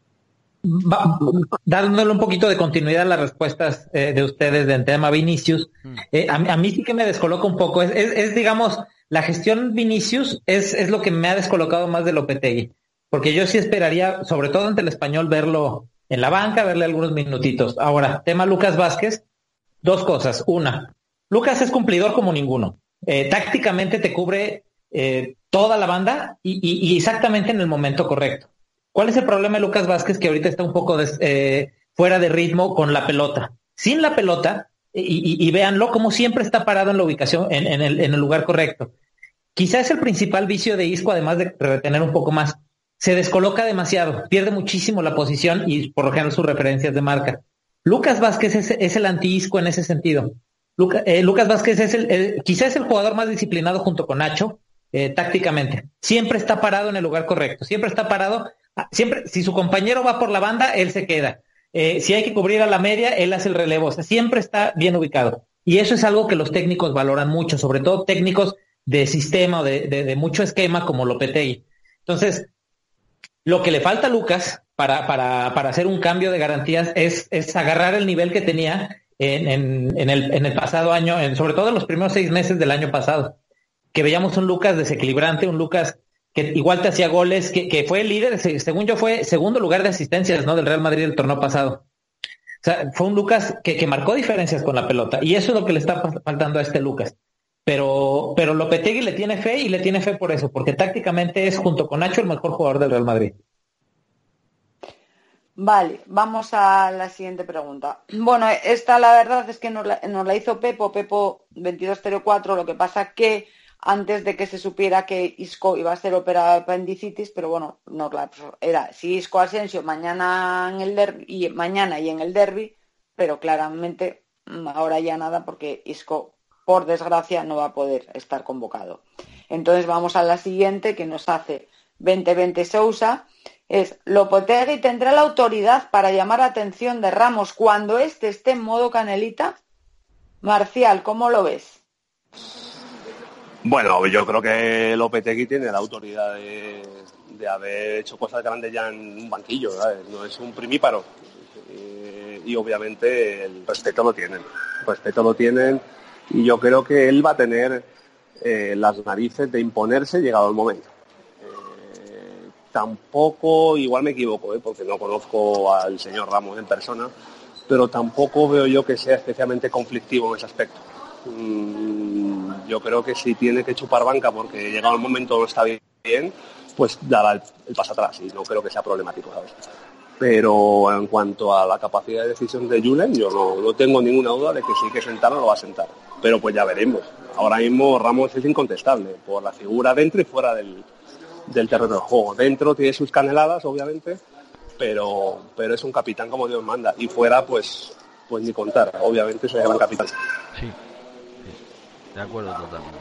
Va, dándole un poquito de continuidad a las respuestas eh, de ustedes del tema Vinicius, eh, a, a mí sí que me descoloca un poco. Es, es, es digamos, la gestión Vinicius es, es lo que me ha descolocado más de Lopetegui, porque yo sí esperaría, sobre todo ante el Español, verlo en la banca, verle algunos minutitos. Ahora, tema Lucas Vázquez, dos cosas. Una, Lucas es cumplidor como ninguno. Eh, tácticamente te cubre eh, toda la banda y, y, y exactamente en el momento correcto. ¿Cuál es el problema de Lucas Vázquez? Que ahorita está un poco de, eh, fuera de ritmo con la pelota. Sin la pelota, y, y, y véanlo, como siempre está parado en la ubicación, en, en, el, en el lugar correcto. Quizás es el principal vicio de Isco, además de retener un poco más. Se descoloca demasiado, pierde muchísimo la posición y por lo general sus referencias de marca. Lucas Vázquez es, es el anti-Isco en ese sentido. Luca, eh, Lucas Vázquez es el, el, quizás es el jugador más disciplinado junto con Nacho, eh, tácticamente. Siempre está parado en el lugar correcto, siempre está parado. Siempre, si su compañero va por la banda, él se queda. Eh, si hay que cubrir a la media, él hace el relevo. O sea, siempre está bien ubicado. Y eso es algo que los técnicos valoran mucho, sobre todo técnicos de sistema o de, de, de mucho esquema como Lopetegui. Entonces, lo que le falta a Lucas para, para, para hacer un cambio de garantías es, es agarrar el nivel que tenía en, en, en, el, en el pasado año, en, sobre todo en los primeros seis meses del año pasado, que veíamos un Lucas desequilibrante, un Lucas que igual te hacía goles, que, que fue el líder, según yo fue segundo lugar de asistencias, ¿no?, del Real Madrid el torneo pasado. O sea, fue un Lucas que, que marcó diferencias con la pelota, y eso es lo que le está faltando a este Lucas. Pero, pero Lopetegui le tiene fe, y le tiene fe por eso, porque tácticamente es, junto con Nacho, el mejor jugador del Real Madrid. Vale, vamos a la siguiente pregunta. Bueno, esta la verdad es que nos la, nos la hizo Pepo, Pepo veintidós cero cuatro, lo que pasa que antes de que se supiera que Isco iba a ser operado de apendicitis, pero bueno, nos la, era si Isco Asensio mañana en el derbi, y mañana y en el derbi, pero claramente ahora ya nada, porque Isco, por desgracia, no va a poder estar convocado. Entonces vamos a la siguiente, que nos hace veinte veinte Sousa. Es: ¿Lopetegui tendrá la autoridad para llamar la atención de Ramos cuando éste esté en modo canelita? Marcial, ¿cómo lo ves? Bueno, yo creo que Lopetegui tiene la autoridad de, de haber hecho cosas grandes ya en un banquillo, ¿sabes? No es un primíparo. Eh, y obviamente el respeto lo tienen. El respeto lo tienen y yo creo que él va a tener eh, las narices de imponerse llegado el momento. Eh, tampoco, igual me equivoco, ¿eh? porque no conozco al señor Ramos en persona, pero tampoco veo yo que sea especialmente conflictivo en ese aspecto. Yo creo que si tiene que chupar banca porque llegado el momento no está bien, pues dará el, el paso atrás, y no creo que sea problemático, ¿sabes? Pero en cuanto a la capacidad de decisión de Julen, yo no, no tengo ninguna duda de que sí que sentarlo lo va a sentar, pero pues ya veremos. Ahora mismo Ramos es incontestable por la figura dentro y fuera del, del terreno de juego. Dentro tiene sus caneladas, obviamente, pero, pero es un capitán como Dios manda, y fuera pues, pues ni contar, obviamente se llama el capitán. Sí. De acuerdo totalmente.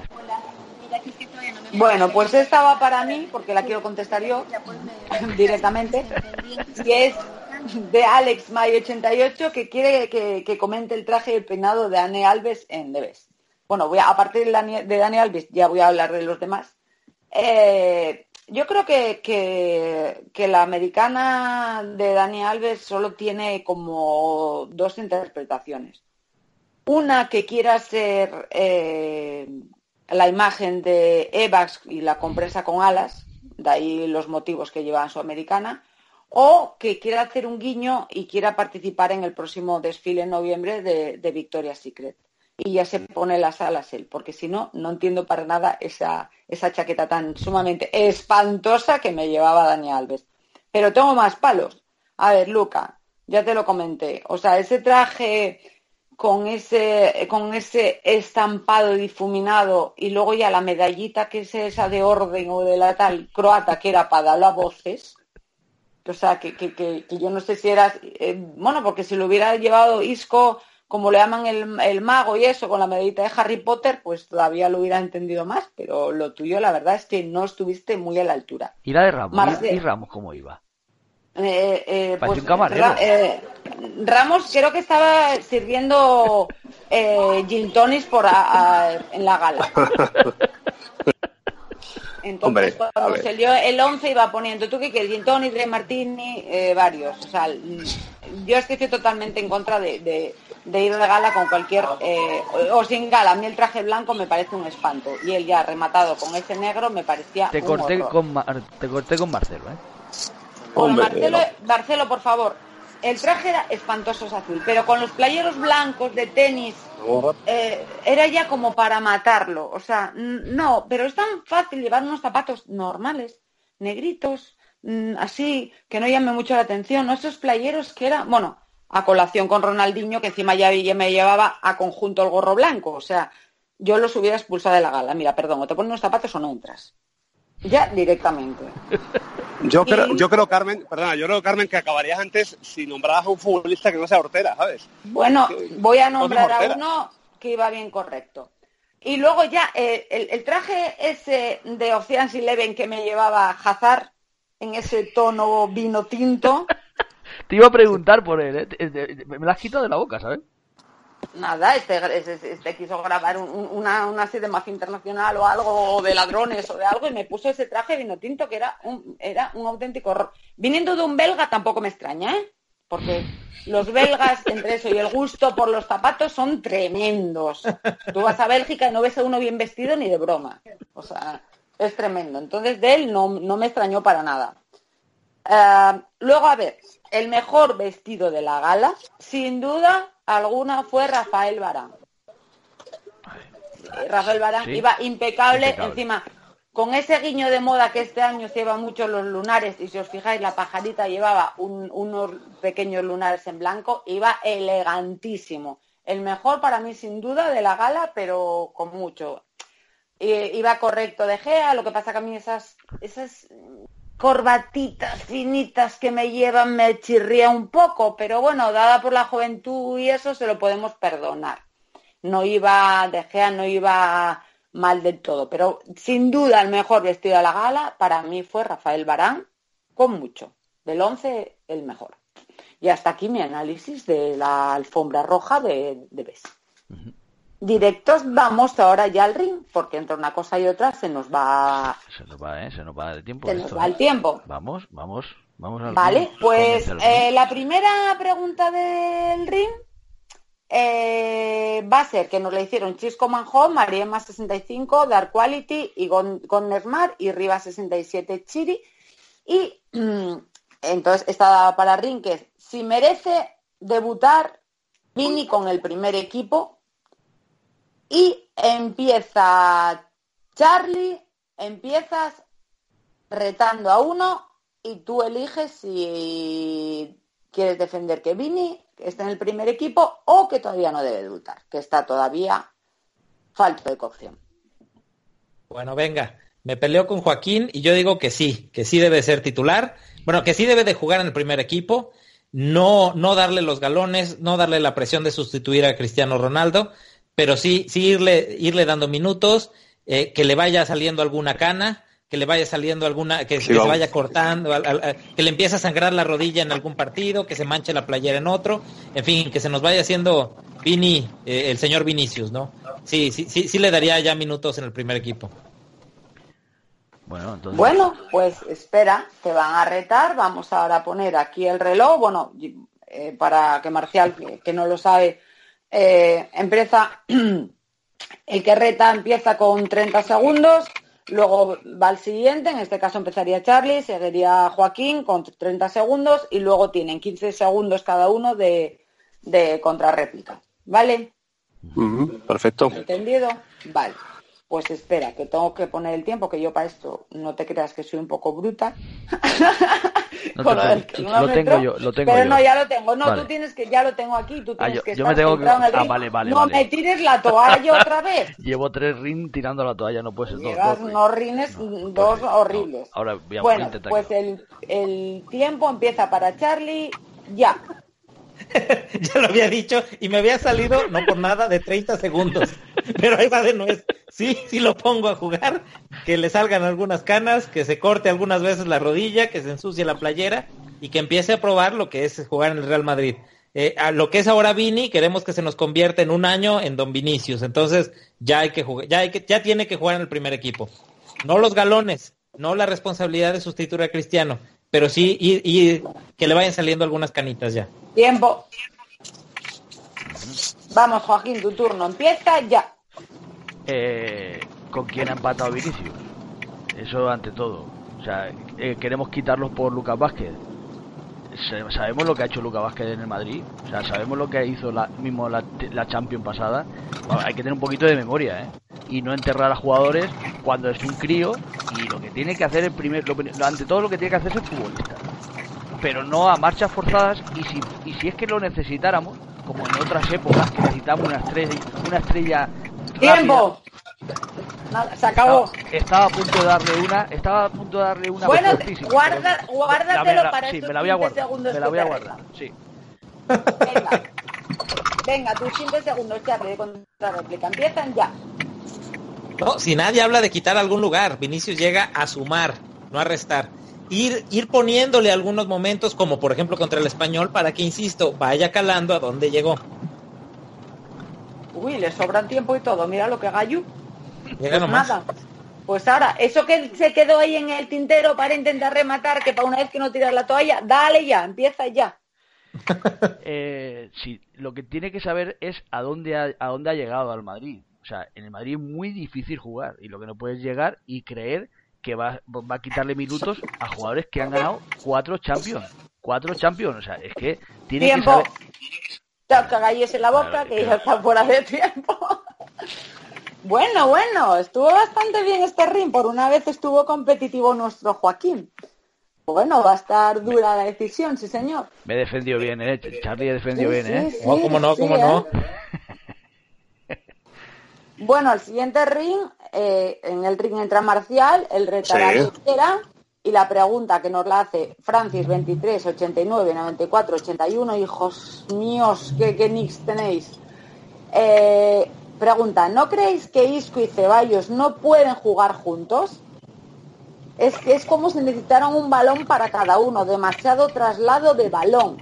Bueno, pues esta va para mí, porque la quiero contestar yo directamente, y es de Alex May ochenta y ocho, que quiere que, que comente el traje y el peinado de Dani Alves en The Best. Bueno, voy a, a partir de Dani, de Dani Alves ya voy a hablar de los demás. Eh, yo creo que, que, que la americana de Dani Alves solo tiene como dos interpretaciones. Una que quiera ser eh, la imagen de Evax y la compresa con alas, de ahí los motivos que lleva en su americana, o que quiera hacer un guiño y quiera participar en el próximo desfile en noviembre de, de Victoria's Secret. Y ya se pone las alas él, porque si no, no entiendo para nada esa, esa chaqueta tan sumamente espantosa que me llevaba Dani Alves. Pero tengo más palos. A ver, Luca, ya te lo comenté. O sea, ese traje con ese con ese estampado difuminado y luego ya la medallita que es esa de orden o de la tal croata que era para dar las voces, o sea, que, que, que, que yo no sé si era, eh, bueno, porque si lo hubiera llevado Isco, como le llaman el, el mago y eso, con la medallita de Harry Potter, pues todavía lo hubiera entendido más, pero lo tuyo la verdad es que no estuviste muy a la altura. ¿Y la de Ramos? Marce... ¿Y Ramos cómo iba? Eh, eh, pues, un camarero. Eh, Ramos creo que estaba sirviendo eh, gin tonics por a, a, en la gala. Entonces, Hombre, cuando salió el once iba poniendo, ¿tú qué quieres? Gin tonics, de martini, eh, varios. O sea, yo estoy totalmente en contra de, de, de ir de gala con cualquier, eh, o, o sin gala. A mí el traje blanco me parece un espanto. Y él ya rematado con ese negro me parecía te un corté horror. con Mar- Te corté con Marcelo, ¿eh? Bueno, Marcelo, Marcelo, por favor, el traje era espantoso, es azul, pero con los playeros blancos de tenis eh, era ya como para matarlo. O sea, no, pero es tan fácil llevar unos zapatos normales, negritos, así, que no llame mucho la atención, ¿no? Esos playeros que eran, bueno, a colación con Ronaldinho, que encima ya, ya me llevaba a conjunto el gorro blanco. O sea, yo los hubiera expulsado de la gala. Mira, perdón, o te pones unos zapatos o no entras. Ya directamente. Yo creo, yo creo, Carmen, perdona, yo creo, Carmen, que acabarías antes si nombrabas a un futbolista que no sea Ortega, ¿sabes? Bueno, voy a nombrar a uno que iba bien correcto. Y luego ya, eh, el, el traje ese de Ocean's Eleven que me llevaba Hazard, en ese tono vino tinto. Te iba a preguntar por él, ¿eh? Me la has quitado de la boca, ¿sabes? Nada, este, este, este quiso grabar un, una, una serie más internacional o algo de ladrones o de algo y me puso ese traje vino tinto que era un, era un auténtico horror. Viniendo de un belga tampoco me extraña, ¿eh? Porque los belgas, entre eso y el gusto por los zapatos, son tremendos. Tú vas a Bélgica y no ves a uno bien vestido ni de broma. O sea, es tremendo. Entonces de él no, no me extrañó para nada. Uh, luego, a ver, el mejor vestido de la gala, sin duda alguna, fue Rafael Varán. Rafael Varán sí, iba impecable, impecable, encima con ese guiño de moda que este año se lleva mucho los lunares, y si os fijáis, la pajarita llevaba un, unos pequeños lunares en blanco, iba elegantísimo. El mejor para mí, sin duda, de la gala, pero con mucho. I, iba correcto de Gea, lo que pasa que a mí esas... esas corbatitas finitas que me llevan me chirría un poco, pero bueno, dada por la juventud y eso se lo podemos perdonar. No iba, De Gea no iba mal del todo, pero sin duda el mejor vestido de la gala para mí fue Rafael Varán, con mucho. Del once, el mejor. Y hasta aquí mi análisis de la alfombra roja de, de B E S. Uh-huh. Directos, vamos ahora ya al ring, porque entre una cosa y otra se nos va... Se nos va, ¿eh? Se nos va el tiempo. Se nos va el tiempo. Vamos, vamos, vamos al Vale, ring. pues eh, la primera pregunta del ring eh, va a ser que nos la hicieron Chisco Manjón, Mariema sesenta y cinco, Dark Quality y Gonnersmar y Riva sesenta y siete Chiri. Y mm, entonces esta para ring que es si merece debutar Vini con el primer equipo. Y empieza Charlie, empiezas retando a uno y tú eliges si quieres defender que Vini esté en el primer equipo o que todavía no debe debutar, que está todavía falto de cocción. Bueno, venga, me peleo con Joaquín y yo digo que sí, que sí debe ser titular, bueno, que sí debe de jugar en el primer equipo, no, no darle los galones, no darle la presión de sustituir a Cristiano Ronaldo, pero sí, sí irle, irle dando minutos, eh, que le vaya saliendo alguna cana, que le vaya saliendo alguna, que, sí, que se vaya cortando, al, al, que le empiece a sangrar la rodilla en algún partido, que se manche la playera en otro, en fin, que se nos vaya haciendo Vini, eh, el señor Vinicius, ¿no? Sí, sí, sí, sí le daría ya minutos en el primer equipo. Bueno, entonces... bueno, pues espera, te van a retar, vamos ahora a poner aquí el reloj, bueno, eh, para que Marcial, que, que no lo sabe, Eh, empieza el que reta empieza con treinta segundos, luego va el siguiente, en este caso empezaría Charlie, seguiría Joaquín con treinta segundos y luego tienen quince segundos cada uno de, de contrarréplica, ¿vale? Uh-huh, perfecto. ¿Entendido? Vale. Pues espera, que tengo que poner el tiempo, que yo para esto no te creas que soy un poco bruta. No te el lo tengo yo, lo tengo pero yo. no, ya lo tengo. No, vale. tú tienes que, ya lo tengo aquí, tú tienes ah, yo, que yo estar me tengo que... en el ring. Ah, vale, vale, no vale. me tires la toalla otra vez. Llevo tres rings tirando la toalla, no puede ser dos. Llevas dos unos rines, no, dos no, horribles. No. Ahora voy a, bueno, voy a intentar pues que... el, el tiempo empieza para Charlie ya. Ya lo había dicho y me había salido, no por nada, de treinta segundos. Pero ahí va de nuez. Sí, sí lo pongo a jugar, que le salgan algunas canas, que se corte algunas veces la rodilla, que se ensucie la playera y que empiece a probar lo que es jugar en el Real Madrid. Eh, a lo que es ahora Vini, queremos que se nos convierta en un año en Don Vinicius. Entonces ya hay que jugar, ya hay que, ya tiene que jugar en el primer equipo. No los galones, no la responsabilidad de sustituir a Cristiano, pero sí y, y que le vayan saliendo algunas canitas ya. Tiempo. Vamos, Joaquín, tu turno. Empieza ya. Eh, ¿Con quién ha empatado Vinicius? Eso ante todo. O sea, eh, queremos quitarlos por Lucas Vázquez. Sabemos lo que ha hecho Lucas Vázquez en el Madrid. O sea, sabemos lo que hizo la, mismo la, la Champions pasada. Bueno, hay que tener un poquito de memoria, ¿eh? Y no enterrar a jugadores cuando es un crío. Y lo que tiene que hacer el primer, lo, ante todo lo que tiene que hacer es el futbolista. Pero no a marchas forzadas. Y si, y si es que lo necesitáramos, como en otras épocas que necesitamos una estrella, una estrella ¡tiempo! Nada, se acabó. Estaba, estaba a punto de darle una, estaba a punto de darle una. Bueno, guarda, guárdatelo la, para sí, estos me la voy a quince guardar, segundos. Me la voy a guardar, sí. Venga, venga, tus quince segundos, Charlie, de contrarréplica. Empiezan ya. No, si nadie habla de quitar algún lugar, Vinicius llega a sumar, no a restar. ir, ir poniéndole algunos momentos, como por ejemplo contra el Español, para que, insisto, vaya calando a dónde llegó. Uy, le sobran tiempo y todo, mira lo que gallo. Mira nomás. Nada. Pues ahora, eso que se quedó ahí en el tintero para intentar rematar, que para una vez que no tiras la toalla, dale ya, empieza ya. eh, sí, lo que tiene que saber es a dónde ha, a dónde ha llegado al Madrid. O sea, en el Madrid es muy difícil jugar y lo que no puedes llegar y creer que va, va a quitarle minutos a jugadores que han ganado cuatro Champions. Cuatro Champions, o sea, es que tiene tiempo. que saber... Ya, cagalles en la boca, claro, que claro. Ya está fuera de tiempo. Bueno, bueno, estuvo bastante bien este ring. Por una vez estuvo competitivo nuestro Joaquín. Bueno, va a estar dura la decisión, sí señor. Me he defendido bien, ¿eh? Charlie defendió sí, bien, sí, ¿eh? Sí, no, cómo no, sí, cómo ¿eh? no. Bueno, el siguiente ring, eh, en el ring entra Marcial, el retará sí. Espera, y la pregunta que nos la hace Francis veintitrés, ochenta y nueve, noventa y cuatro, ochenta y uno, hijos míos, ¿qué, qué nicks tenéis? Eh... Pregunta, ¿no creéis que Isco y Ceballos no pueden jugar juntos? Es que es como si necesitaran un balón para cada uno, demasiado traslado de balón.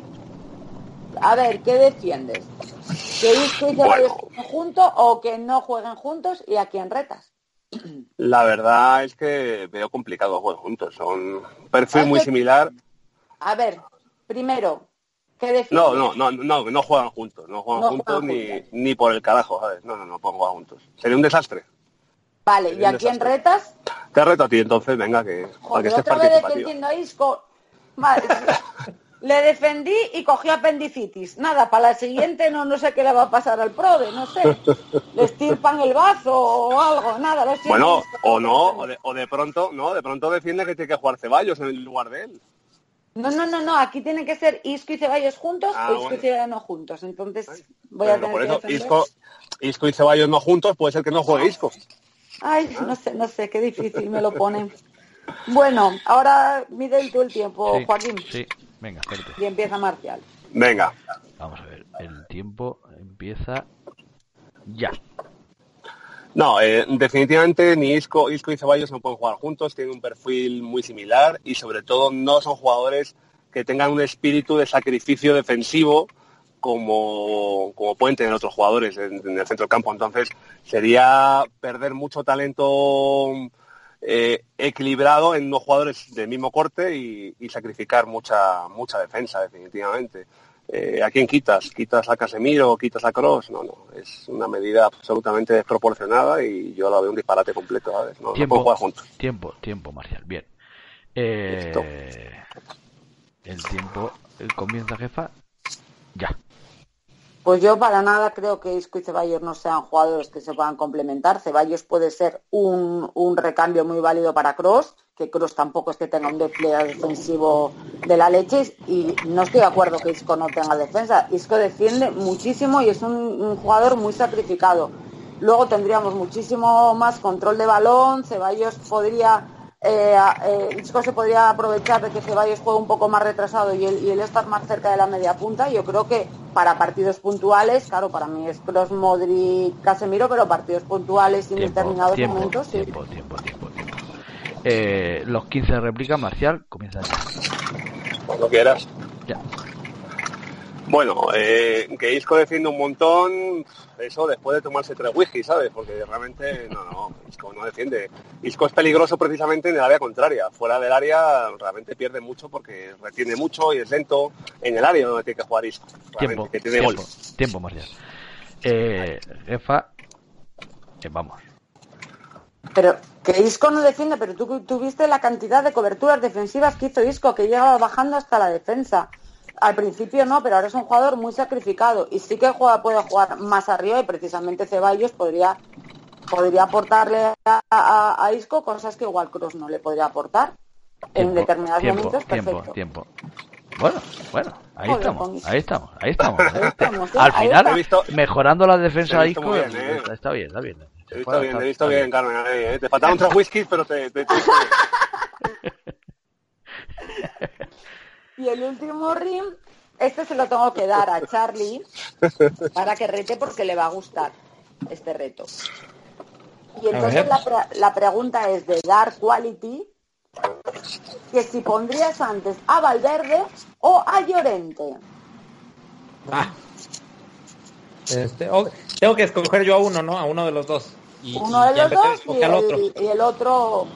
A ver, ¿qué defiendes? ¿Que Isco y Ceballos bueno. jueguen juntos o que no jueguen juntos? ¿Y a quién retas? La verdad es que veo complicado jugar juntos. Son un perfil muy similar. A ver, primero... No, no, no, no, no juegan juntos, no juegan no juntos juegan ni, juntos. Ni por el carajo, ¿sabes? No, no, no pueden jugar juntos. Sería un desastre. Vale, Sería ¿y a quién retas? Te reto a ti entonces, venga, que, Joder, para que estés otra vez defendiendo a Isco. Vale, le defendí y cogí apendicitis. Nada, para la siguiente no, no sé qué le va a pasar al prode, no sé. Le estirpan el bazo o algo, nada. Lo bueno, o no, o de, o de pronto, no, de pronto defiende que tiene que jugar Ceballos en el lugar de él. No, no, no, no, aquí tiene que ser Isco y Ceballos juntos ah, o Isco bueno. y Ceballos no juntos. Entonces voy bueno, a tener por que eso, defender. Isco, Isco y Ceballos no juntos, puede ser que no juegue Isco. Ay, no sé, no sé, qué difícil me lo ponen. Bueno, ahora mide tú el tiempo, sí, Joaquín. Sí, venga, fuerte. Y empieza Marcial. Venga. Vamos a ver, el tiempo empieza ya. No, eh, definitivamente ni Isco, Isco y Ceballos no pueden jugar juntos, tienen un perfil muy similar y sobre todo no son jugadores que tengan un espíritu de sacrificio defensivo como, como pueden tener otros jugadores en, en el centro del campo. Entonces sería perder mucho talento eh, equilibrado en dos jugadores del mismo corte y, y sacrificar mucha mucha defensa definitivamente. Eh, ¿A quién quitas? ¿Quitas a Casemiro? ¿Quitas a Kroos? No, no, es una medida absolutamente desproporcionada y yo la veo un disparate completo, ¿sabes? No, tiempo, no puedo jugar juntos. Tiempo, tiempo, Marcial, bien. Eh, el tiempo el comienza, jefa, ya. Pues yo para nada creo que Isco y Ceballos no sean jugadores que se puedan complementar. Ceballos puede ser un, un recambio muy válido para Kroos, que Kroos tampoco es que tenga un despliegue defensivo de la leche y no estoy de acuerdo que Isco no tenga defensa. Isco defiende muchísimo y es un, un jugador muy sacrificado. Luego tendríamos muchísimo más control de balón, Ceballos podría... Eh, eh, Isco se podría aprovechar de que Ceballos juegue un poco más retrasado y él, y él estar más cerca de la media punta. Yo creo que para partidos puntuales, claro, para mí es Kroos, Modric, Casemiro, pero partidos puntuales en tiempo, determinados tiempo, momentos sí. Tiempo, tiempo, tiempo, tiempo. Eh, los quince réplicas, Marcial, comienza ya. Cuando quieras. Ya. Bueno, eh, que Isco defiende un montón, eso después de tomarse tres whisky, ¿sabes? Porque realmente, no, no, Isco no defiende. Isco es peligroso precisamente en el área contraria. Fuera del área realmente pierde mucho porque retiene mucho y es lento en el área donde tiene que jugar Isco. Tiempo, que tiene tiempo, gol. tiempo, Marcial. Eh, jefa, eh, vamos. Pero que Isco no defiende, pero tú tuviste la cantidad de coberturas defensivas que hizo Isco, que llegaba bajando hasta la defensa. Al principio no, pero ahora es un jugador muy sacrificado y sí que juega, puede jugar más arriba y precisamente Ceballos podría podría aportarle a, a, a Isco cosas que igual Kroos no le podría aportar tiempo, en determinados tiempo, momentos. Tiempo, perfecto. tiempo. Bueno, bueno, ahí Joder, estamos, ahí estamos, ahí estamos, ahí estamos. estamos ¿eh? Al Ahí final, está. visto, mejorando la defensa de Isco, bien, ¿eh? está, está bien, está bien. Te he visto bien, te he visto bien, Carmen. Eh, te faltaron tres whiskies, pero te, te, te he visto bien. Y el último ring, este se lo tengo que dar a Charlie para que rete porque le va a gustar este reto. Y entonces la, pre- la pregunta es de Dark Quality, que si pondrías antes a Valverde o a Llorente. Ah. Este, oh, tengo que escoger yo a uno, ¿no? A uno de los dos. Y, Uno y de los dos y al otro. el, y el otro...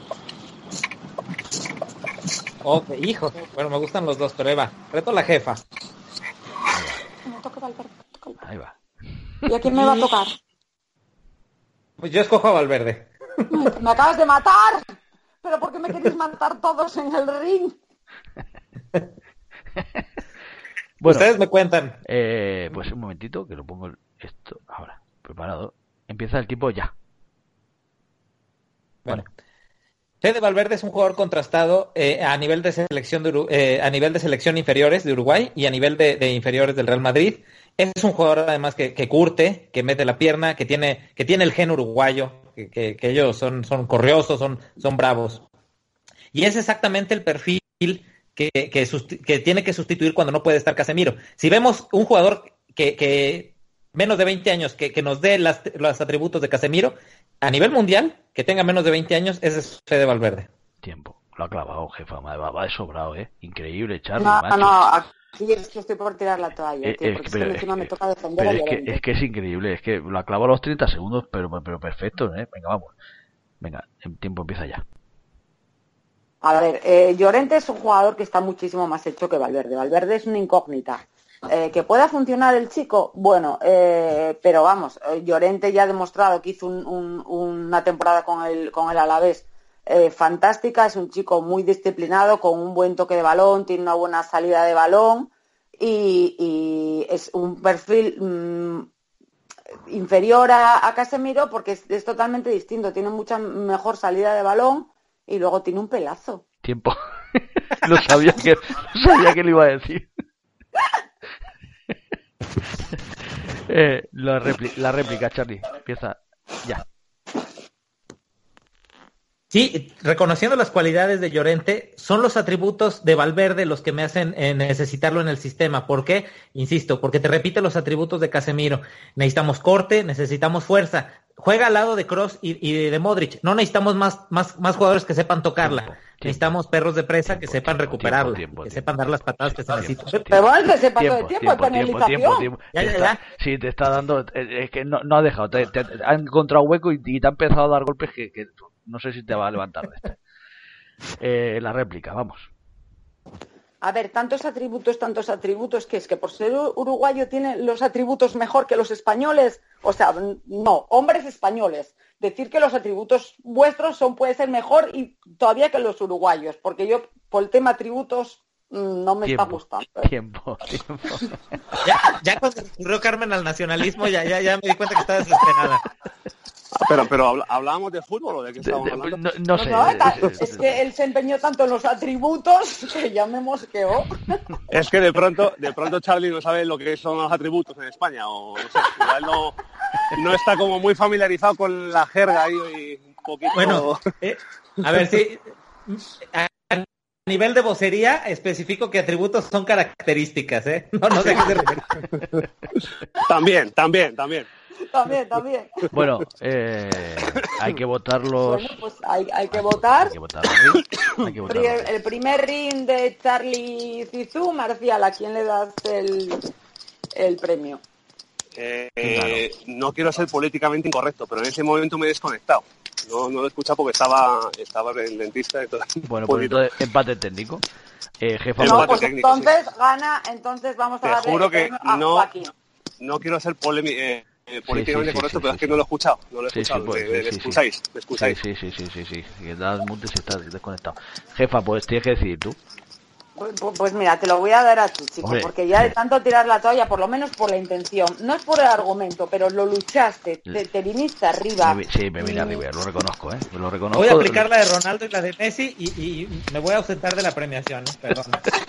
Oh, hijo. Bueno, me gustan los dos, pero ahí va. Reto a la jefa. Me toca Valverde, me toca Valverde. Ahí va. ¿Y a quién me va a tocar? Pues yo escojo a Valverde. Me acabas de matar. ¿Pero por qué me queréis matar todos en el ring? Bueno, ustedes me cuentan. Eh, pues un momentito, que lo pongo esto ahora. Preparado. Empieza el tiempo ya. Bueno. Fede Valverde es un jugador contrastado eh, a nivel de selección de Uru- eh, a nivel de selección inferiores de Uruguay y a nivel de, de inferiores del Real Madrid. Es un jugador además que, que curte, que mete la pierna, que tiene, que tiene el gen uruguayo, que, que, que ellos son, son corriosos, son, son bravos. Y es exactamente el perfil que, que, susti- que tiene que sustituir cuando no puede estar Casemiro. Si vemos un jugador que, que menos de veinte años que, que nos dé las, los atributos de Casemiro, a nivel mundial, que tenga menos de veinte años, ese es Fede Valverde. Tiempo. Lo ha clavado, jefa. Va, va de sobrado, ¿eh? Increíble, Charlie, No, macho. no, aquí es que estoy por tirar la toalla, Eh, tío, es porque que- es que pero encima es me que- toca defender Pero a es que, Llorente. es que es increíble. Es que lo ha clavado a los treinta segundos, pero, pero perfecto, ¿eh? Venga, vamos. Venga, el tiempo empieza ya. A ver, eh, Llorente es un jugador que está muchísimo más hecho que Valverde. Valverde es una incógnita. Eh, ¿Que pueda funcionar el chico? Bueno, eh, pero vamos, eh, Llorente ya ha demostrado que hizo un, un, una temporada con el, con el Alavés eh, fantástica. Es un chico muy disciplinado, con un buen toque de balón, tiene una buena salida de balón y, y es un perfil mmm, inferior a, a Casemiro porque es, es totalmente distinto. Tiene mucha mejor salida de balón y luego tiene un pelazo. Tiempo. No sabía que, no sabía que le iba a decir. eh, la, répli- la réplica, Charlie. Empieza ya. Sí, reconociendo las cualidades de Llorente, son los atributos de Valverde los que me hacen eh, necesitarlo en el sistema. ¿Por qué? Insisto, porque te repite los atributos de Casemiro. Necesitamos corte, necesitamos fuerza. Juega al lado de Kroos y, y de Modric. No necesitamos más, más, más jugadores que sepan tocarla. Tiempo, tiempo. Necesitamos perros de presa Tiempo, que sepan tiempo, recuperarla, tiempo, que tiempo, sepan dar las patadas que se tiempo, necesitan. tiempo, Pero bueno, que se pasó de Tiempo, tiempo, tiempo, tiempo, penalización. tiempo, tiempo. Ya, Te ya, está- ya. Sí, te está dando. eh, Es que no, no ha dejado. Te, te- te ha encontrado hueco y, y te ha empezado a dar golpes que, que no sé si te va a levantar de este. Eh, la réplica, vamos. A ver, tantos atributos, tantos atributos, que es que por ser uruguayo tiene los atributos mejor que los españoles. O sea, no, hombres españoles. Decir que los atributos vuestros son puede ser mejor y todavía que los uruguayos, porque yo por el tema atributos mmm, no me Tiempo, está gustando. ¿eh? tiempo, tiempo. Ya, ya cuando recurrió Carmen al nacionalismo, ya, ya, ya me di cuenta que estaba desesperada. Ah, pero, pero ¿habl- ¿hablábamos de fútbol o de qué De- estábamos de- hablando? no, no No, sé. no, eh, ta- eh, es que él se empeñó tanto en los atributos que ya me mosqueó. Es que de pronto, de pronto Charlie no sabe lo que son los atributos en España, o no sé, igual no, no está como muy familiarizado con la jerga ahí y un poquito. Bueno, eh, a ver si a, a nivel de vocería especifico que atributos son características, ¿eh? No, no sé a qué se refiere. También, también, también. También, también. Bueno, eh, hay que votar los. Bueno, pues hay, hay que votar. Hay que votar los ring, hay que votar los Pri- ring. El primer ring de Charlie Zizou, Marcial, ¿a quién le das el, el premio? Eh, eh, no quiero ser políticamente incorrecto, pero en ese momento me he desconectado. No, no lo he escuchado porque estaba, estaba el dentista y todo. Bueno, Un pues poquito. entonces empate técnico. Eh, jefa, El No, empate pues técnico, entonces gana, entonces vamos a Te darle juro el que premio a no- Joaquín. No quiero ser polemi- eh, eh, políticamente sí, sí, correcto, sí, pero sí, es que sí. no lo he escuchado. No lo he Sí, sí, escuchado. pues, me, me sí, sí, excusáis, me sí, excusáis. sí, sí, sí, sí, sí. Que das mutes y estás desconectado. Jefa, pues tienes que decir tú. Pues, pues mira, te lo voy a dar a ti, chico, Hombre, porque ya de sí. tanto tirar la toalla, por lo menos por la intención, no es por el argumento, pero lo luchaste, te, te viniste arriba. Me vi- sí, me vine Mm, arriba, lo reconozco, ¿eh? Lo reconozco. Voy a aplicar la de Ronaldo y la de Messi y, y me voy a ausentar de la premiación, ¿eh? Perdón.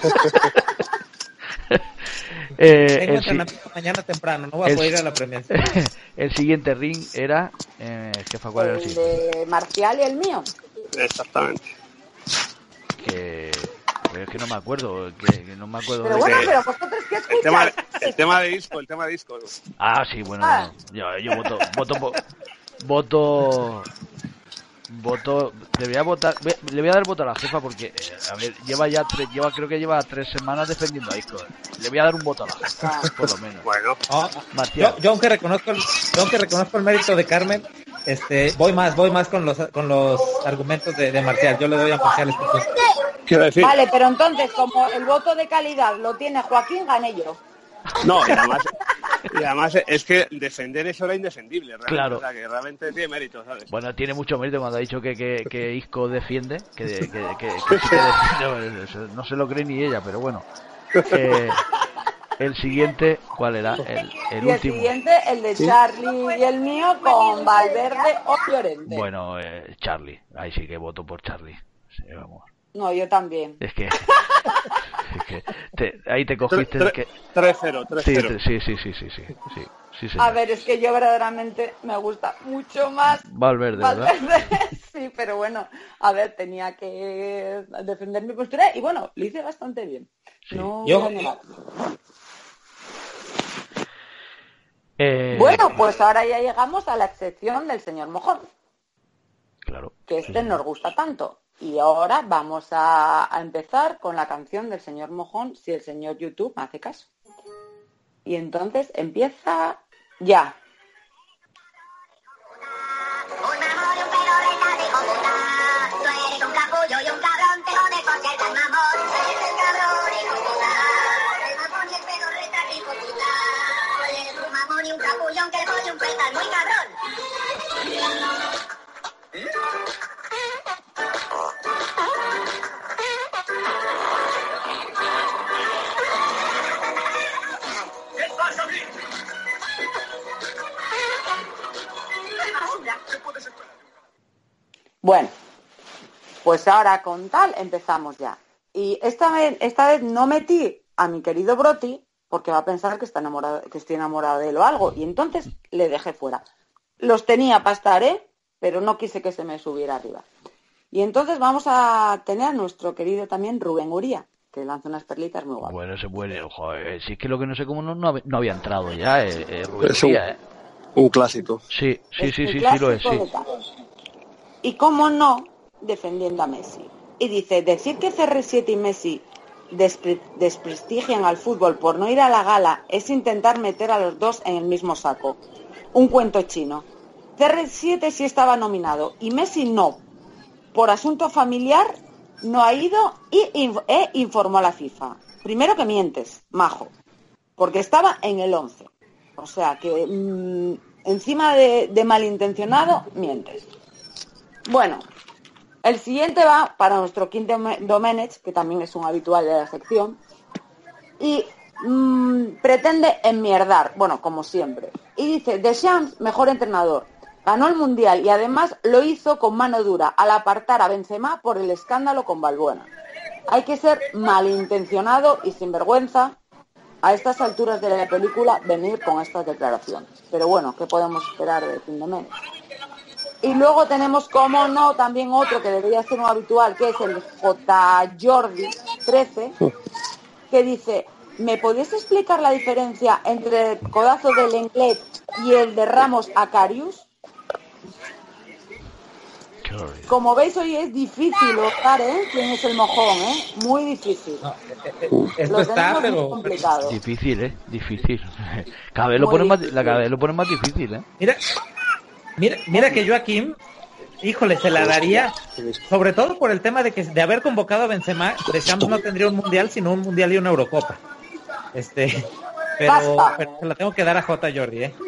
Eh, Tengo el, si- entrenamiento mañana temprano, no voy a el- poder ir a la premiación. el siguiente ring era. Eh, jefa, ¿cuál era el El siguiente? de Marcial y el mío. Exactamente. Que. Pero es que no me acuerdo. Que, que no me acuerdo. Pero de- bueno, que- pero vosotros qué El tema, escucháis. el tema de disco, el tema de disco. Ah, sí, bueno. Ah. Yo, yo voto. Voto. po- Voto. voto, debería votar, le voy a dar voto a la jefa porque, a ver, lleva ya tres, lleva, creo que lleva tres semanas defendiendo a Isco. Le voy a dar un voto a la jefa, por lo menos. Bueno, oh, yo, yo aunque reconozco, el, yo aunque reconozco el mérito de Carmen, este, voy más, voy más con los, con los argumentos de, de Marcial. Yo le doy a Marcial este punto. Quiero decir. Vale, pero entonces, como el voto de calidad lo tiene Joaquín, gané yo. No, y además, y además es que defender eso era indefendible, realmente. Claro. O sea, que realmente tiene mérito, ¿sabes? Bueno, tiene mucho mérito cuando ha dicho que, que, que Isco defiende, que, que, que, que, que sí que defiende, no se lo cree ni ella, pero bueno. Eh, el siguiente, ¿cuál era? El, el y el último. siguiente, el de Charlie y el mío con Valverde o Llorente. Bueno, eh, Charlie, ahí sí que voto por Charlie. Sí, vamos. No, yo también. Es que, es que te, ahí te cogiste tres, que tres cero, tres cero. Sí, sí, sí, sí, sí, sí, sí, sí, sí. A ver, es que yo verdaderamente me gusta mucho más Valverde, ¿verdad? Valverde. Sí, pero bueno, a ver, tenía que defender mi postura y bueno, lo hice bastante bien. Sí. No Yo- voy a negar. Eh, Bueno, pues ahora ya llegamos a la excepción del señor Mojón, claro. que sí, este sí. nos gusta tanto. Y ahora vamos a, a empezar con la canción del señor Mojón, si el señor YouTube me hace caso. Y entonces empieza ya. Un mamón y un pelo de hijo puta. Tú eres un capullo y un cabrón, te jodes por ser tan mamón. Eres el cabrón, hijo puta. El mamón y el pelo reta, hijo puta. Tú eres un mamón y un capullo, aunque el coño un petal muy cabrón. ¿Qué pasa, Vic? ¡Qué basura! ¿Qué puedes esperar? Bueno, pues ahora con tal empezamos ya. Y esta vez, esta vez no metí a mi querido Broti porque va a pensar que está enamorado, que estoy enamorada de él o algo. Y entonces le dejé fuera. Los tenía para estar, ¿eh? Pero no quise que se me subiera arriba. Y entonces vamos a tener a nuestro querido también Rubén Uría, que lanza unas perlitas muy guapas. Bueno, ese bueno, joder, si es que lo que no sé cómo no, no, hab- no había entrado ya, eh, eh, Rubén Es un, Díaz, eh. un clásico. Sí, sí, Es sí, un sí, sí lo es, clásico sí. de tal. Y cómo no, defendiendo a Messi. Y dice, decir que C R siete y Messi despre- desprestigian al fútbol por no ir a la gala es intentar meter a los dos en el mismo saco. Un cuento chino. C R siete sí estaba nominado y Messi no. Por asunto familiar no ha ido y inf- e informó a la FIFA. Primero que mientes, majo, porque estaba en el once. O sea que mmm, encima de, de malintencionado, mientes. Bueno, el siguiente va para nuestro Quinto Domenech, que también es un habitual de la sección, y mmm, pretende enmierdar, bueno, como siempre. Y dice, Deschamps, mejor entrenador, ganó el Mundial y además lo hizo con mano dura al apartar a Benzema por el escándalo con Balbuena. Hay que ser malintencionado y sinvergüenza a estas alturas de la película venir con estas declaraciones. Pero bueno, ¿qué podemos esperar de Quinto Domenech? Y luego tenemos, como no, también otro que debería ser un habitual, que es el J. Jordi trece, que dice, ¿me podéis explicar la diferencia entre el codazo de Lenglet y el de Ramos a Karius? Como veis, hoy es difícil buscar, ¿eh? ¿Quién es el mojón, eh? Muy difícil. No, eh, eh, esto Lo está, tenemos muy pero... complicado. Difícil, eh, difícil. Cada vez lo Muy ponen más, difícil. la cada vez lo ponen más difícil, eh. Mira, mira, mira que Joaquín, híjole, se la daría, sobre todo por el tema de que de haber convocado a Benzema, Deschamps no tendría un mundial, sino un mundial y una Eurocopa. Este, pero, Basta. pero se la tengo que dar a J. Jordi, ¿eh?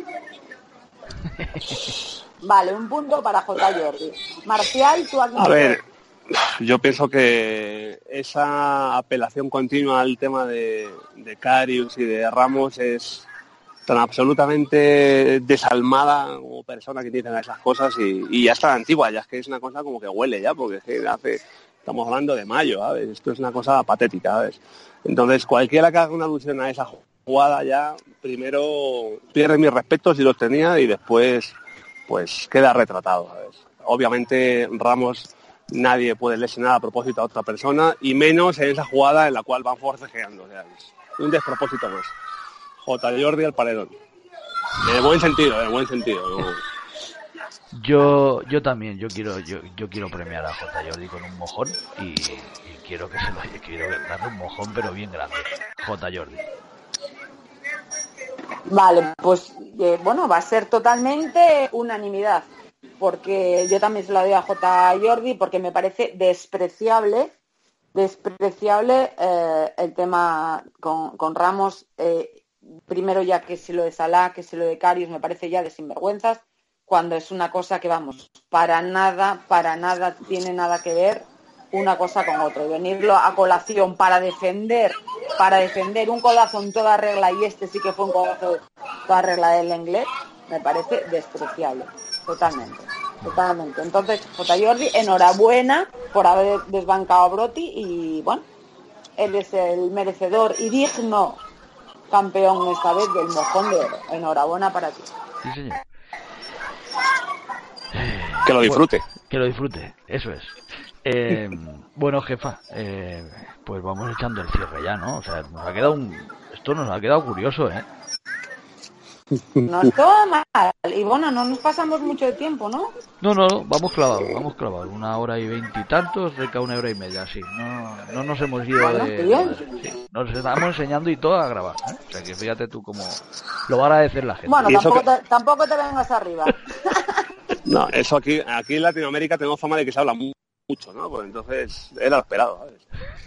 Vale, un punto para J. Jordi. Marcial, tú aquí. A ver, yo pienso que esa apelación continua al tema de, de Karius y de Ramos es tan absolutamente desalmada como persona que dicen esas cosas y, y ya está antigua, ya es que es una cosa como que huele ya, porque es que hace, estamos hablando de mayo, ¿sabes? Esto es una cosa patética, ¿sabes? Entonces, cualquiera que haga una alusión a esa jugada ya, primero pierde mis respetos si los tenía y después pues queda retratado, ¿sabes? Obviamente Ramos nadie puede lesionar a propósito a otra persona y menos en esa jugada en la cual van forcejeando, o sea, es un despropósito más. J. Jordi al paredón. En el buen sentido, en el buen sentido. ¿No? Yo yo también, yo quiero yo, yo quiero premiar a J. Jordi con un mojón y, y quiero que se lo quiero darle un mojón pero bien grande. J. Jordi. Vale, pues eh, bueno, va a ser totalmente unanimidad, porque yo también se la doy a J. Jordi porque me parece despreciable, despreciable eh, el tema con, con Ramos. Eh, primero ya que si lo de Salah, que si lo de Karius, me parece ya de sinvergüenzas, cuando es una cosa que, vamos, para nada, para nada tiene nada que ver una cosa con otra. Y venirlo a colación para defender, para defender un codazo en toda regla, y este sí que fue un codazo en toda regla del inglés, me parece despreciable, totalmente, totalmente. Entonces, J. Jordi, enhorabuena por haber desbancado a Brotti y, bueno, él es el merecedor y digno campeón esta vez del mojón de oro. Enhorabuena para ti. Sí, señor. Que lo disfrute. Bueno, que lo disfrute, eso es. Eh, bueno, jefa, eh, pues vamos echando el cierre ya, ¿no? O sea, nos ha quedado un... Esto nos ha quedado curioso, ¿eh? No es todo mal. Y bueno, no nos pasamos mucho de tiempo, ¿no? No, no, vamos clavados, vamos clavados. Una hora y veintitantos, cerca de una hora y media, sí. No, no nos hemos ido Bueno, de... qué bien. Sí, nos estamos enseñando y todo a grabar, ¿eh? O sea, que fíjate tú cómo lo va a agradecer la gente. Bueno, Y eso tampoco, que- te, tampoco te vengas arriba. No, eso aquí, aquí en Latinoamérica tenemos fama de que se habla mu- mucho, ¿no? Pues entonces era lo esperado, ¿sabes?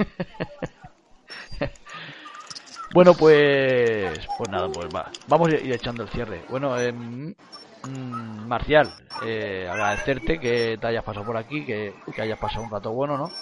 Bueno, pues pues nada, pues va. Vamos a ir echando el cierre. Bueno, eh, mm, Marcial, eh, agradecerte que te hayas pasado por aquí, que, que hayas pasado un rato bueno, ¿no?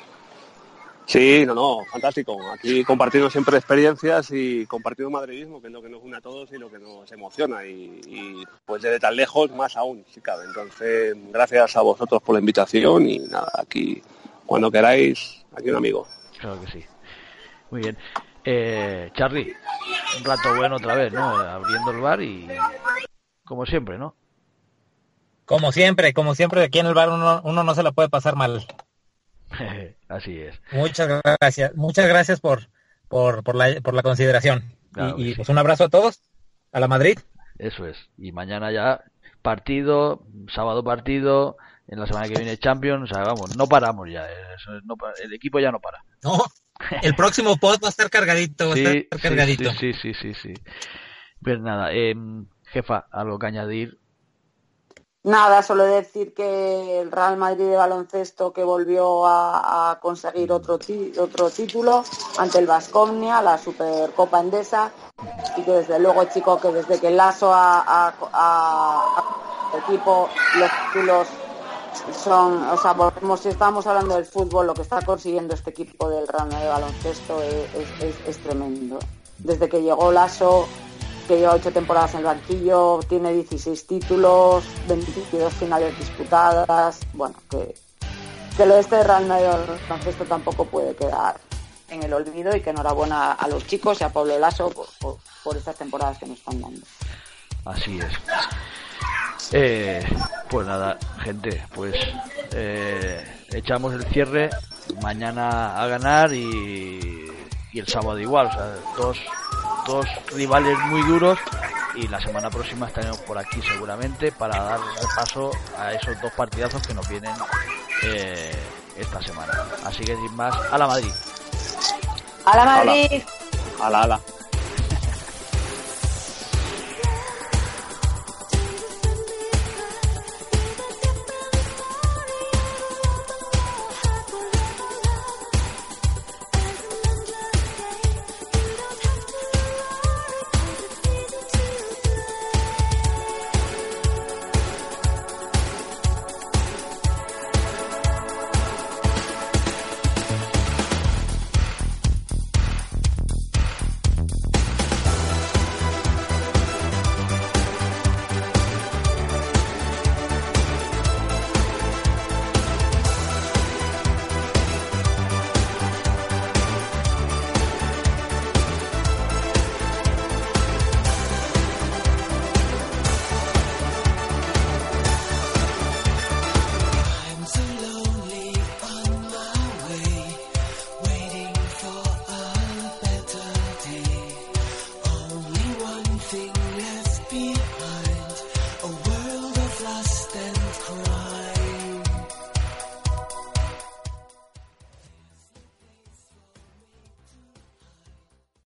Sí, no, no, fantástico. Aquí compartiendo siempre experiencias y compartiendo madridismo, que es lo que nos une a todos y lo que nos emociona. Y, y pues desde tan lejos, más aún, si cabe. Entonces, gracias a vosotros por la invitación y nada, aquí, cuando queráis, aquí un amigo. Claro que sí. Muy bien. Eh, Charlie, un rato bueno otra vez, ¿no? Abriendo el bar y como siempre, ¿no? Como siempre, como siempre, aquí en el bar uno, uno no se la puede pasar mal. Así es. Muchas gracias, muchas gracias por, por, por, la, por la consideración. Claro que y y sí. pues un abrazo a todos, a la Madrid. Eso es. Y mañana ya partido, sábado partido, en la semana que viene Champions, o sea, vamos, no paramos ya. Eso es, no pa- el equipo ya no para. No, el próximo post va a estar cargadito, va a Sí, estar sí, cargadito. sí, sí, sí, sí, sí. Pues nada, eh, jefa, algo que añadir. Nada, solo decir que el Real Madrid de baloncesto que volvió a, a conseguir otro ti- otro título ante el Baskonia, la Supercopa Endesa, y que desde luego, chico, que desde que Lasso a, a, a- a equipo, los títulos son, o sea, volvemos, si estamos hablando del fútbol, lo que está consiguiendo este equipo del Real Madrid de baloncesto es, es, es, es tremendo. Desde que llegó Lasso, que lleva ocho temporadas en el banquillo, tiene dieciséis títulos, veintidós finales disputadas, bueno, que, que lo de este Real Madrid de baloncesto tampoco puede quedar en el olvido, y que enhorabuena a los chicos y a Pablo Lasso por, por, por estas temporadas que nos están dando. Así es. Eh, pues nada, gente, pues eh, echamos el cierre. Mañana a ganar y, y el sábado igual. O sea, dos, dos rivales muy duros. Y la semana próxima estaremos por aquí seguramente para dar repaso a esos dos partidazos que nos vienen eh, esta semana. Así que sin más, a la Madrid. ¡A la Madrid! Ala, ala.